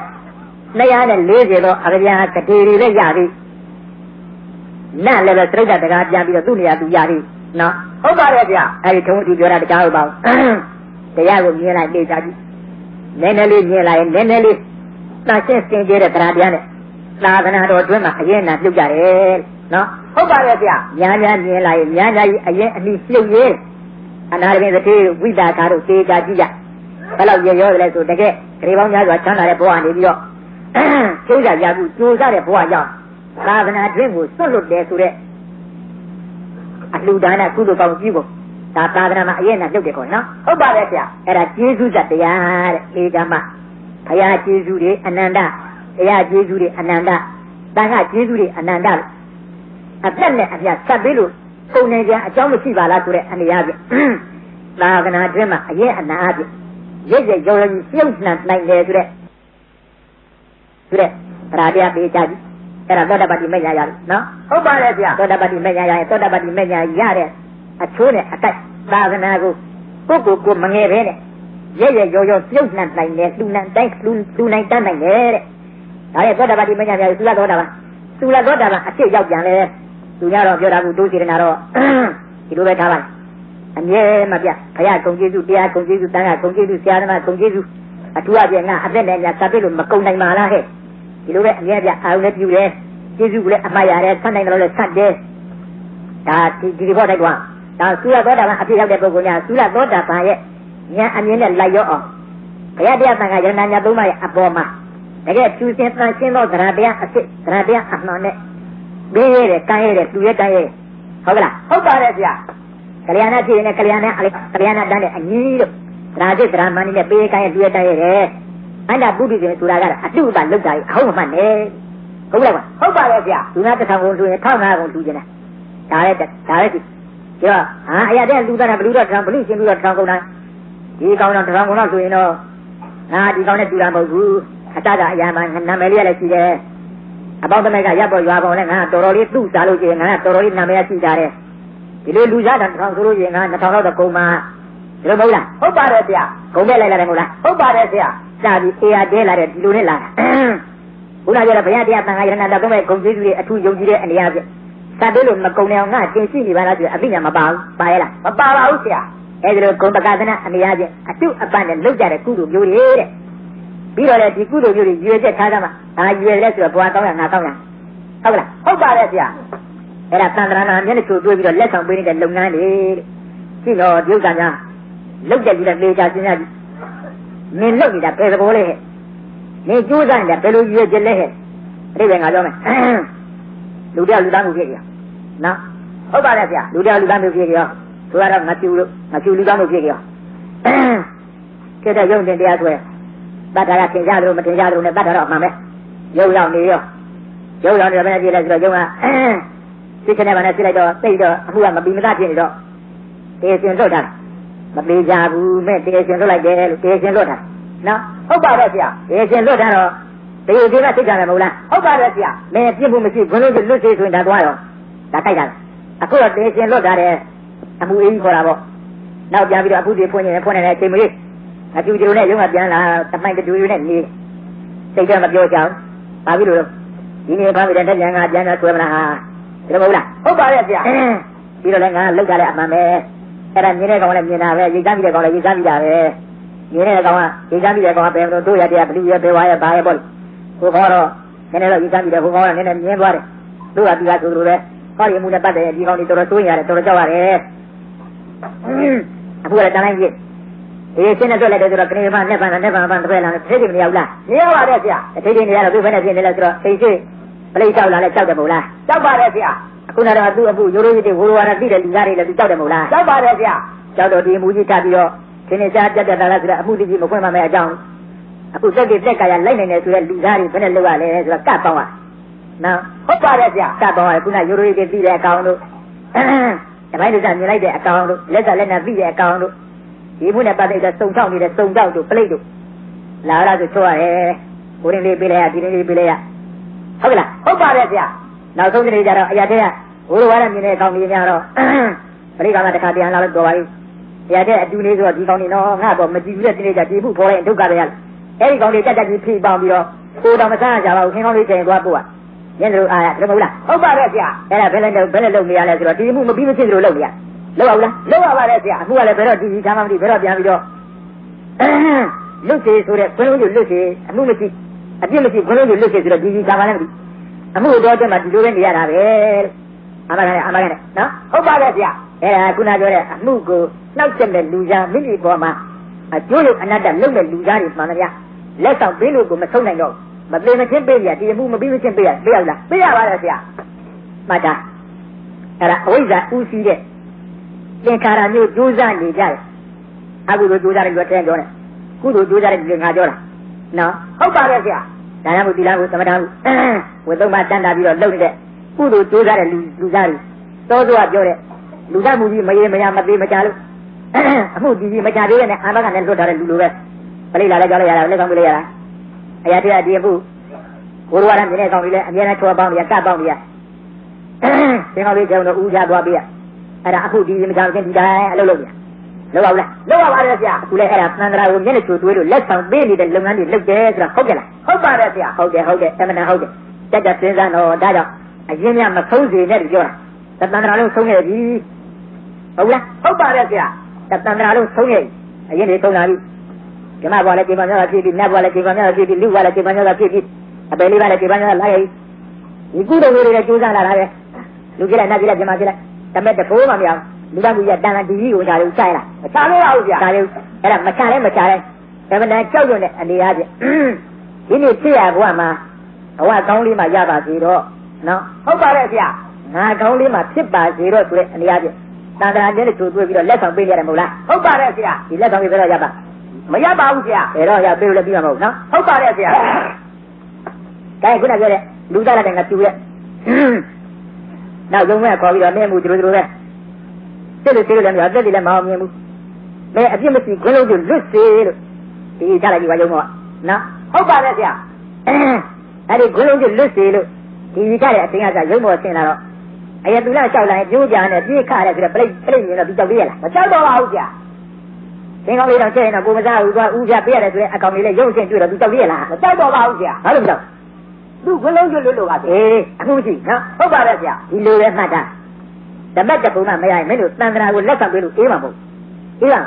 240တော့အကြံကတိတွေလည်းရပြီနတ်လည်းပဲသရိတ်တကားပြန်ပြီးတော့သူ့နေရာသူရပြီနော်ဟုတ်ပါရဲ့ဗျာအဲဒီထုံးသူပြောတာတကားဟုတ်ပါဘူးတရားကိုမြင်လိုက်နေကြပြီနည်းနည်းလေးမြင်လိုက်ရင်နည်းနည်းလေးသာရှင်းစင်ကြတဲ့တရားတရားနဲ့သာသနာတော်အတွင်းမှာအရင်နာပြုတ်ကြတယ်နော်ဟုတ်ပါရဲ့ဗျာများမြင်လိုက်ရင်များကြီးအရင်အနည်းပြုတ်ရဲအနာရပင်သတိဝိတာကာတို့သေချာကြည့်ကြဘယ်လောက်ရောလဲဆိုတကယ်ဂရေပေါင်းများစွာချမ်းသာတဲ့ဘဝနေပြီးတော့ကျိုးကြရဘူးကြိုးစားတဲ့ဘဝကြောင့်သာသနာတွင်ကိုစွန့်လွတ်တယ်ဆိုတဲ့အလှူဒါနကုသိုလ်ကောင်းကြီးကိုဒါသာသနာမှာအရင်ကလုပ်တယ်ကောနော်ဟုတ်ပါရဲ့ဗျာအဲ့ဒါကျေးဇူးသက်တရားတဲ့အေကမဘုရားကျေးဇူးတွေအနန္တတရားကျေးဇူးတွေအနန္တသံဃာကျေးဇူးတွေအနန္တအသက်နဲ့အပြတ်ဆက်ပြီးလို့ပုံနေကြအကြောင်းမရှိပါလားဆိုတဲ့အနေအချင်းသာသနာတွင်မှာအရင်အနာအပြည့်ရစ်ရောကြီးပြုံးနှံနိုင်တယ်ဆိုတဲ့တရားတရားပေးကြပြီအဲ့ဒါသောတာပတိမညာရလို့နော်ဟုတ်ပါရဲ့ဗျာသောတာပတိမညာရရင်သောတာပတိမညာရတဲ့အချိုးနဲ့အတိုက်သာသနာကိုကိုမငယ်ပဲနဲ့ရဲရောပြုတ်နှံနိုင်တယ်လူနိုင်တိုင်းလူနိုင်တန်းနိုင်တယ်တဲ့ဒါရဲ့သောတာပတိမညာရသုလသောတာပန်အဖြစ်ရောက်ပြန်လဲသူများတော့ပြောတာကဒုစေတနာတော့ဒီလိုပဲထားပါအမြဲမပြဘုရားဂုဏ်ကျေးဇူးတရားဂုဏ်ကျေးဇူးတန်ခါဂုဏ်ကျေးဇူးဆရာသမားဂုဏ်ကျေးဇူးအထူးအပြင်ငါအသက်နဲ့ညာစပ်ပြီးလို့မကုန်နိုင်ပါလားဟဲ့ဒီလိုပဲအမြဲပြအာရုံနဲ့ပြုတယ်ကျေးဇူးကိုလည်းအမှားရတယ်ဆန့်နိုင်တယ်လို့လည်းဆန့်တယ်ဒါဒီဘောတိုက်ကွာဒါသုရသောတာပန်အဖြစ်ရောက်တဲ့ပုဂ္ဂိုလ်များသုရသောတာပန်ရဲ့ဉာဏ်အမြင်နဲ့လိုက်ရောအောင်ဘုရားတရားသံဃာယရဏညာသုံးပါးရဲ့အပေါ်မှာတကယ်ဖြူစင်သန့်ရှင်းသောသရတရားအဖြစ်သရတရားအနှောင်နဲ့ဘေးရဲတဲ့ကံရဲတဲ့သူရဲတန်းရဲဟုတ်ကလားဟုတ်ပါတယ်ဗျာကလျာဏဖြစ်ရင်ကလျာဏတန်းတဲ့အညီတို့သရာစိတ်သရမဏိနဲ့ဘေးကံရဲသူရဲတန်းရဲတဲ့အန္တပုဒ္ဓိရှင်ဆိုတာကအတုပလောက်တာကြီးအဟုတ်မှန်တယ်ဟုတ်လားဟုတ်ပါရဲ့ဗျာသူက1000ကုန်လူရင်1500ကုန်လူကျင်တယ်ဒါလည်းဒီတော့အရာတဲ့လူသားကဘလူတော့ဘလူရှင်လူတော့1000ကုန်တာဒီကောင်တော့1000ကုန်တော့ဆိုရင်တော့ငါဒီကောင်နဲ့တူတာမဟုတ်ဘူးအတကအရာမှနာမည်လေးလည်းရှိတယ်အပေါင်းသမက်ကရပ်ပေါ်ရွာပေါ်နဲ့ငါတော်တော်လေးသူ့စားလို့ရှိရင်ငါတော်တော်လေးနာမည်ရှိကြတယ်ဒီလိုလူစား1000ဆိုလို့ရှိရင်ငါ2000တော့ကုန်မှာဒီလိုမဟုတ်လားဟုတ်ပါတယ်ဗျာကုန်ပဲလိုက်လာတယ်မဟုတ်လားဟုတ်ပါတယ်ဗျာစာပြီးအေးရတဲလာတယ်ဒီလိုနဲ့လာတာဘုရားပြောတဲ့ဘုရားတရားသံဃာယရဏတော်သုံးမဲ့ဂုဏ်ကျေးဇူးတွေအထူးယုံကြည်တဲ့အနေအချင်းစတဲ့လို့မကုန်နေအောင်ငါသင်ရှိနေပါလားဆိုအသိဉာဏ်မပါဘူးပါရဲ့လားမပါပါဘူးဆရာအဲဒီလိုဂုဏ်ပကသနာအနေအချင်းအတုအပန့်နဲ့လောက်ကြတဲ့ကုသိုလ်မျိုးတွေတဲ့ပြီးတော့လေဒီကုသိုလ်မျိုးတွေရွေချက်ထားကြမှာဒါရွေလဲဆိုတော့ဘွာကောင်းရငါကောင်းရဟုတ်လားဟုတ်ပါတယ်ဆရာအဲ့ဒါသံဃာနာမျက်နှာချိုးတွေးပြီးတော့လက်ဆောင်ပေးနေတဲ့လုပ်ငန်းတွေကြည့်တော့ဒီဥစ္စာများလောက်ကြပြီးတော့လေချာစဉ်းစားကြည့်မင်းလောက်နေတာဘယ်သဘောလဲနေကျိုးစားနေတယ်ဘယ်လိုရွေးကြလဲဟဲ့အဲ့ဒီငါပြောမယ်လူတယောက်လူသားမှုဖြစ်ကြနော်ဟုတ်ပါတယ်ဗျာလူတယောက်လူသားမှုဖြစ်ကြသူကတော့ငါကျူလူသားမှုဖြစ်ကြကဲတဲ့ရုံတင်တရားဆွဲတတ်တာကသင်ကြလို့မသင်ကြလို့နဲ့တတ်တာတော့အမှန်ပဲရုပ်ရောက်နေရောရုပ်ရောက်နေတော့ဘယ်နဲ့ကြည့်လဲဆိုတော့ရုံကသိချင်တဲ့ဘာနဲ့ကြည့်လိုက်တော့သိတော့အမှုကမပြီးမသားဖြစ်နေတော့တေရှင်လွတ်တာမပေးကြဘူးမဲ့တေရှင်လွတ်လိုက်တယ်လို့တေရှင်လွတ်တာနော်ဟုတ်ပါတယ်ဗျာတေရှင်လွတ်တာတော့တေရှင်ကသိကြတယ်မဟုတ်လားဟုတ်ပါတယ်ဗျာမင်းပြစ်မှုမရှိဘုန်းလို့လွတ်သေးဆိုရင်ဒါသွားရောဒါတိုက်တာအခုတော့တေရှင်လွတ်တာတယ်အမှုအေးကြီးခေါ်တာပေါ့နောက်ပြန်ပြီးတော့အခုဒီဖွင့်နေတယ်ဖွင့်နေတယ်အချိန်မလေးအကျူကျူနဲ့ရုံးကပြန်လာတမိုင်းတူတူနဲ့နေစိတ်ကမပြောကြအောင်ဘာဖြစ်လို့လဲဒီနေ့ဖမ်းပြီးတဲ့ညံကပြန်တော့ဆွဲမလားဟာဒါမဟုတ်လားဟုတ်ပါတယ်ဗျာပြီးတော့လည်းငါလောက်ကြတဲ့အမှန်ပဲအဲ့ဒါမြင်တဲ့ကောင်လည်းမြင်တာပဲရိတ်သားပြီးတဲ့ကောင်လည်းရိတ်သားပြီးတာပဲမြင်တဲ့ကောင်ကရိတ်သားပြီးတဲ့ကောင်ကဘယ်လိုတို့ရတဲ့ဘလူရဘယ်ဝါရဘာရပေါ့ဟိုခေါ်တော့နည်းနည်းတော့ရိတ်သားပြီးတဲ့ဟိုကောင်ကနည်းနည်းမြင်သွားတယ်တို့ကပြီးသားဆိုလိုပဲဟောဒီမှုနဲ့ပတ်တဲ့ဒီကောင်တွေတော်တော်စိုးရတယ်တော်တော်ကြောက်ရတယ်အခုလည်းတန်းတိုင်းကြီးဒီရှင်းနဲ့တွေ့လိုက်တယ်ဆိုတော့ကနေမှနဲ့ပန်းတစ်ဖက်လာထိတ်တယ်မရဘူးလားမရပါနဲ့ဗျာထိတ်တယ်နေရတော့သူ့ဘက်နဲ့ဖြစ်နေလဲဆိုတော့အိမ်ရှိပလိတ်ကြောက်လာလဲကြောက်တယ်မဟုတ်လားကြောက်ပါတယ်ဗျာအခုနကတော့သူ့အမှုရိုးရိုးကြီးတွေဝိုးဝါးရသိတဲ့လူသားတွေလည်းသူကြောက်တယ်မဟုတ်လားကြောက်ပါတယ်ဗျာကြောက်တော့ဒီအမှုကြီးထပ်ပြီးတော့ခင်းနေစားပြတ်တာလားဆိုတော့အမှုကြီးမခွင့်မမဲ့အကြောင်းအခုစက်ကြီးတက်ကြရလိုက်နေတယ်ဆိုတော့လူသားတွေဘယ်နဲ့လုပ်ရလဲဆိုတော့ကတ်ပေါင်းရနော်ဟုတ်ပါတယ်ဗျာကတ်ပေါင်းရခုနရိုးရိုးကြီးသိတဲ့အကောင်တို့တပိုင်းတို့ကမြင်လိုက်တဲ့အကောင်တို့လက်နဲ့သိတဲ့အကောင်တို့ဒီမှုနဲ့ပတ်သက်တဲ့စုံချောက်နေတဲ့စုံချောက်တို့ပလိတ်တို့လာရဆိုချိုးရတယ်ကိုရင်းလေးပေးလိုက်ရဒီလေးပေးလိုက်ရဟုတ်ကဲ့လားဟုတ်ပါတယ်ဗျာနောက်ဆုံးနေ့ကျတော့အရာတဲ့ကဘိုးတော်ဝါရမြင်တဲ့အကောင်ကြီးများတော့ပလိတ်ကောင်ကတခါပြန်လာလို့တော်ပါပြီအရာတဲ့အတူလေးဆိုတော့ဒီကောင်ကြီးတော့ငါတော့မကြည့်ဘူးတဲ့ဒီနေ့ကျဒီမှုပေါ်လိုက်ဒုက္ခတွေရအဲ့ဒီကောင်လေးတက်ကြီးဖိပေါင်းပြီးတော့ကိုတော်မဆန်းကြပါဘူးခင်းကောင်းလေးချိန်သွားပို့ရညနေလိုအားရမဟုတ်လားဟုတ်ပါတယ်ဗျာအဲ့ဒါဘယ်နဲ့လုပ်နေရလဲဆိုတော့ဒီမှုမပြီးမဖြစ်လို့လုပ်နေရလောက်အောင်လားလောက်ပါပါတယ်ဆရာအခုကလည်းဘယ်တော့ဒီသားမှမသိဘယ်တော့ပြန်ပြီးတော့လွတ်စေဆိုတဲ့ဘယ်လိုလွတ်စေအမှုမရှိအပြစ်မရှိဘယ်လိုလွတ်စေဆိုတော့ဒီသားမှလည်းမသိအမှုတော်တဲ့မှာဒီလိုပဲနေရတာပဲအမကန်နော်ဟုတ်ပါတယ်ဆရာအဲ့ဒါခုနပြောတဲ့အမှုကိုနှောက်ချက်တဲ့လူသားမိမိပေါ်မှာအကျိုးရုပ်အနတ္တလုံးတဲ့လူသားတွေမှန်တယ်လက်ဆောင်ပေးလို့ကိုမဆုံးနိုင်တော့မပေးမချင်းပေးရဒီအမှုမပေးမချင်းပေးရလားပေးရပါတယ်ဆရာမှတ်တာအဲ့ဒါအဝိဇ္ဇာဥရှိတဲ့သင်္ခါရမျိုးကြိုးစားနေကြတယ်အခုလိုကြိုးစားတယ်ပြောတဲ့ပြောတယ်ကုသိုလ်ကြိုးစားတယ်ငါပြောတာနော်ဟုတ်ပါတယ်ဆရာဒါနမှုသီလမှုသမထမှုဝိသုမတန်တာပြီးတော့လုပ်နေတဲ့ကုသိုလ်ကြိုးစားတဲ့လူသားတွေတောသူကပြောတဲ့လူသားမှုကြီးမရေမရမသေးမချလို့အမှုကြီးမချသေးတဲ့နဲ့အာမကနဲ့လွတ်ထားတဲ့လူလိုပဲပလိလာလည်းကြောက်လိုက်ရတာလက်ဆောင်ပြလိုက်ရတာအရာတရားဒီအမှုဘိုးတော်ကမြင်တဲ့ကောင်ကြီးလည်းအမြဲတမ်းချောပေါင်းနေရကတ်ပေါင်းနေရသင်္ကောင်းလေးကြောင်တော့ဦးချသွားပြီးရအဲ့ဒါအခုဒီမကြောင်ချင်းဒီတိုင်းအလုပ်လုပ်ပြန်လုပ်အောင်လားလုပ်ပါပါတယ်ဆရာအခုလည်းအဲ့ဒါသန္တရာကိုမျက်နှာချိုတွေးလို့လက်ဆောင်ပေးနေတဲ့လုပ်ငန်းတွေလုပ်တယ်ဆိုတာဟုတ်ကဲ့လားဟုတ်ပါတယ်ဆရာဟုတ်တယ်တမန်တော်ဟုတ်တယ်တက်စဉ်းစားတော့ဒါကြောင့်အရင်ကမဆုံးစေနဲ့ပြောတာသန္တရာလုံးဆုံးခဲ့ပြီဟုတ်လားဟုတ်ပါတယ်ဆရာသန္တရာလုံးဆုံးခဲ့အရင်တွေဆုံးလာပြီဓမ္မဘွားလည်းဒီမှာများဖြစ်ပြီးနတ်ဘွားလည်းဒီမှာများဖြစ်ပြီးလူဘွားလည်းဒီမှာများဖြစ်ပြီးအပေလေးပါလည်းဒီမှာများလာခဲ့ဒီကုသိုလ်တွေလည်းကျိုးစားလာတာပဲလူကြီးလည်းနတ်ကြီးလည်းဒီမှာကြီးလည်းတမက်တဖိုးမှမရဘူးလူသားကြီးကတန်တန်ဒီကြီးကိုချာလို့စိုက်လာမချလို့ရဘူးဗျာဒါလေးအဲ့ဒါမချလဲဒါမှလည်းကြောက်ရွံ့တဲ့အနေအားဖြင့်ဒီနေ့ဖြစ်ရဘဝမှာဘဝကောင်းလေးမှာရပါစေတော့နော်ဟုတ်ပါတယ်ဗျာငါကောင်းလေးမှာဖြစ်ပါစေတော့ဆိုတဲ့အနေအားဖြင့်တန်တရာကျဲနဲ့ကြိုတွေ့ပြီးတော့လက်ဆောင်ပေးရတယ်မဟုတ်လားဟုတ်ပါတယ်ဗျာဒီလက်ဆောင်ပေးတော့ရပါမရပါဘူးဗျာအဲ့တော့ရပေးလို့လည်းပြီးမှာမဟုတ်နော်ဟုတ်ပါတယ်ဗျာဒါခုနပြောတဲ့လူသားတဲ့ငါပြူရဲ့နောက်ရုံးမဲ့ခေါ်ပြီးတော့မင်းမှုတို့ပဲစစ်လို့လည်းမရသက်တယ်လည်းမအောင်မြင်ဘူးမင်းအပြစ်မရှိခွင့်လို့လွတ်စေလို့ဒီချလိုက်ပြီးပါရုံးတော့နော်ဟုတ်ပါတယ်ဗျာအဲ့ဒီခွင့်လို့လွတ်စေလို့ဒီချတဲ့အတင်းကရုံးပေါ်ဆင်းလာတော့အရသူလလျှောက်လာရင်ပြိုးကြနဲ့ပြေးခါတယ်ဆိုတော့ပြိတ်မြင်တော့ဒီကြောက်သေးရလားမကြောက်တော့ပါဘူးဗျာသင်္ကောင်းလေးတော့ကျဲရင်တော့ကိုမစားဘူးသွားဦးပြပေးရတယ်ဆိုတဲ့အကောင်လေးလည်းရုပ်ချင်းတွေ့တော့ဒီကြောက်သေးရလားမကြောက်တော့ပါဘူးဗျာဘာလို့မကြောက်သူခွင့်လို့လွတ်လို့ပါအေးအခုရှိနော်ဟုတ်ပါတယ်ဗျာဒီလိုပဲမှတ်တာဓမ္မတပုံကမရရင်မင်းတို့သံဃာကိုလက်ဆောင်ပေးလို့အေးမှာမဟုတ်အေးပါ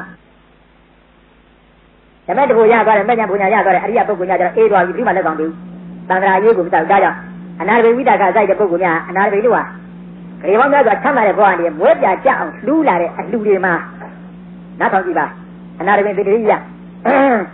ဓမ္မတပုံရသွားတယ်မဉ္ဇဉ်ပူညာရသွားတယ်အရိယပုဂ္ဂိုလ်များကျတော့အေးသွားပြီပြီးမှလက်ဆောင်ပေးသံဃာရေးကိုမတောက်ဒါကြောင့်အနာရဝိတ္တကစိုက်တဲ့ပုဂ္ဂိုလ်များအနာရဝိလို့ဟာခေပေါင်းများစွာချမ်းသာတဲ့ဘဝနဲ့မွဲပြကြအောင်လှူလာတဲ့အလှူတွေမှာနားထောင်ကြည့်ပါအနာရဝိတ္တိရိယ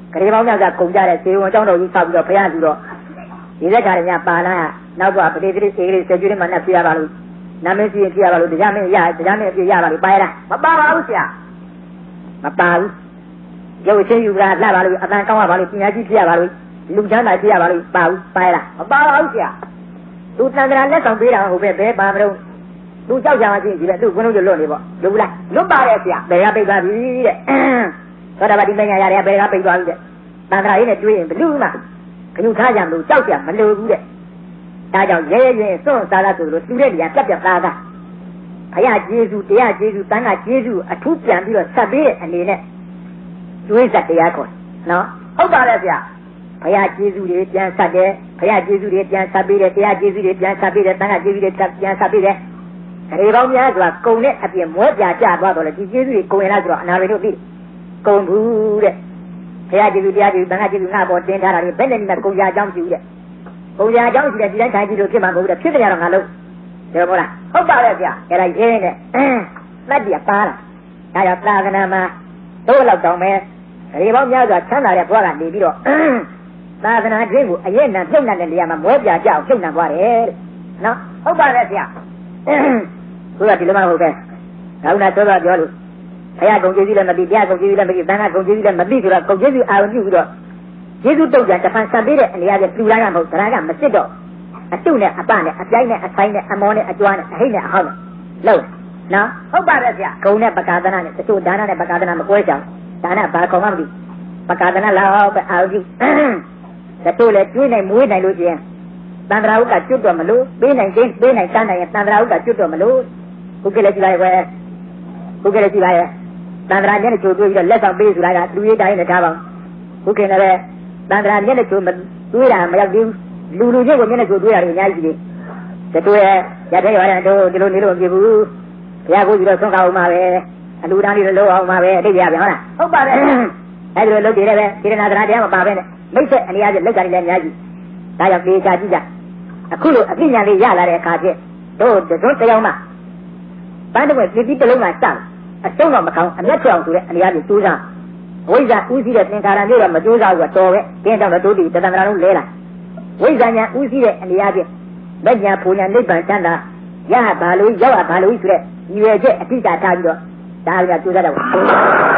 ကလေးပေါင်းများကကုန်ကြတဲ့ဇေဝံကျောင်းတော်ကြီးဆောက်ပြီးတော့ဖျားပြီးတော့ဒီသက်ခါရပါလာနောက်တော့ပတိတိစေကလေးစေကျွေးမှနဲ့ပြရပါလို့နာမည်စီပြရပါလို့တရားမင်းအပြည့်ရပါလို့ပါရလားမပါပါဘူးဆရာမပါဘူးရုပ်ချင်းယူကလှပါလို့အတန်ကောင်းရပါလို့ပညာကြီးပြရပါလို့လူချမ်းသာပြရပါလို့ပါဘူးပါရလားမပါပါဘူးဆရာသူတန်ត្រာလက်ဆောင်ပေးတာဟုတ်ပဲဘယ်ပါမလို့သူကြောက်ကြမှာရှိဒီပဲသူ့ကွန်းလုံးလွတ်နေပေါ့လွတ်ဘူးလားလွတ်ပါတယ်ဆရာဘယ်ကပိတ်သွားပြီတဲ့သောတာပတိမညာရတယ်ဘယ်ကပိတ်သွားပြီတဲ့တန်ត្រာရေးနဲ့တွေးရင်ဘလူးမှခဏထားကြမလို့ကြောက်ကြမလို့ဘူးတဲ့ဒါကြောင့်ရဲရဲရင်စွန့်စားလာဆိုလို့သူတဲ့နေရာပြတ်ပြတ်သားသားဘုရားကျေးဇူးတရားကျေးဇူးတန်ခါကျေးဇူးအထူးပြန်ပြီးတော့ဆက်ပေးတဲ့အနေနဲ့ကျွေးဆက်တရားခေါ်နော်ဟုတ်ပါတယ်ဗျာဘုရားကျေးဇူးတွေပြန်ဆက်တယ်ဘုရားကျေးဇူးတွေပြန်ဆက်ပေးတယ်တရားကျေးဇူးတွေပြန်ဆက်ပေးတယ်တန်ခါကျေးဇူးတွေပြန်ဆက်ပေးတယ်ဒီပေါင်းများစွာကုံတဲ့အပြင်မွဲပြကျသွားတော့လေဒီကျေးဇူးတွေကုံရလားဆိုတော့အနာရီတို့သိကုံဘူးတဲ့ဘုရားကျေးဇူးတရားကျေးဇူးတန်ခါကျေးဇူးငါပေါ်တင်ထားတာတွေဘယ်နဲ့မှကုံရအကြောင်းပြုတဲ့ကုံရအကြောင်းရှိတဲ့ဒီတိုင်းထိုင်ကြည့်လို့ဖြစ်မှာမဟုတ်ဘူးတဲ့ဖြစ်ကြတော့ငါလုံးတယ်မို့လားဟုတ်ပါတယ်ဗျာအဲ့ဒါရင်းနဲ့မှတ်ပြပါလားဒါကြောင့်သာသနာမှာတို့လောက်တောင်းမယ်ဒီပေါင်းများစွာချမ်းသာတဲ့ဘဝကနေပြီးတော့သာသနာ့ခြင်းကိုအရင်နဲ့ပြုတ်နေတဲ့နေရာမှာမွဲပြကြအောင်ပြုတ်နေသွားတယ်နော်ဟုတ်ပါတယ်ဗျာသူကဒီလိုမှဟုတ်တယ်ဒါကလည်းသောတော်ပြောလို့ဘုရားကုန်ကျေးဇူးလည်းမသိတရားကုန်ကျေးဇူးလည်းမသိတန်ခါကုန်ကျေးဇူးလည်းမသိဆိုတော့ကုန်ကျေးဇူးအာရုံပြုပြီးတော့ကျေးဇူးတုံ့ပြန်တစ်ဖန်ဆက်ပေးတဲ့အနေအချင်းပြူလိုက်ရမဟုတ်ဒါကမစစ်တော့အတုနဲ့အပနဲ့အပြိုင်နဲ့အဆိုင်နဲ့အမောနဲ့အကျွမ်းနဲ့အဟိတ်နဲ့အဟောက်နဲ့လုံးနော်ဟုတ်ပါတယ်ဗျာဂုံနဲ့ပကာသနာနဲ့တချို့ဒါနနဲ့ပကာသနာမကွဲကြအောင်ဒါနဘာကောင်မှမသိပကာသနာလောက်ပဲအာရုံပြုတချို့လည်းကျွေးနိုင်မွေးနိုင်လို့ချင်းတန်ត្រာဥကကျွတ်တော့မလို့ပေးနိုင်ချင်းပေးနိုင်တန်းနိုင်ရင်တန်ត្រာဥကကျွတ်တော့မလို့ခုကလေးကြည့်လိုက်ပဲခုကလေးကြည့်လိုက်တန်ត្រာမျက်နှာချိုးတွေးပြီးတော့လက်ဆောင်ပေးဆိုတာကလူရေးတိုင်းနဲ့ထားပါခုကလည်းတန်ត្រာမျက်နှာချိုးတွေးတာမရောက်သေးဘူးလူချင်းကိုမျက်နှာချိုးတွေးတာတွေအများကြီးကြီးတွေရတဲ့ရတယ်တို့ဒီလိုနေလို့မဖြစ်ဘူးဘုရားကိုကြီးတော့ဆုံးကောင်းအောင်ပါပဲအလူတန်းလေးလိုအောင်ပါပဲအတိတ်ရပြန်ဟုတ်လားဟုတ်ပါတယ်အဲ့ဒီလိုလုပ်ကြည့်တယ်ပဲစေတနာတရားတရားမပါပဲနဲ့မိတ်ဆက်အနေအချင်းလောက်ကြတယ်လည်းအများကြီးဒါကြောင့်ပြေချာကြည့်ကြအခုလိုအပြည့်ညာလေးရလာတဲ့အခါကျတို့တို့တရားမှပန်းတော့ပြည်တစ်လုံးမှာစအစုံတော့မကောင်းအမျက်ထွက်အောင်ဆိုတဲ့အနေအချင်းစူးစမ်းဝိဇ္ဇာဥသိတဲ့သင်္ခါရမျိုးတော့မစူးစမ်းဘူးတော့ပဲကျင်းတော့တို့ဒီတသံဃာလုံးလဲလာဝိဇ္ဇာညာဥသိတဲ့အနေအချင်းလက်ညာပူညာနိဗ္ဗာန်ချမ်းသာရဘာလို့ရောက်ဘာလို့ဆိုတဲ့ရည်ရွယ်ချက်အတိအကျထားပြီးတော့ဒါကကြိုးစားတော့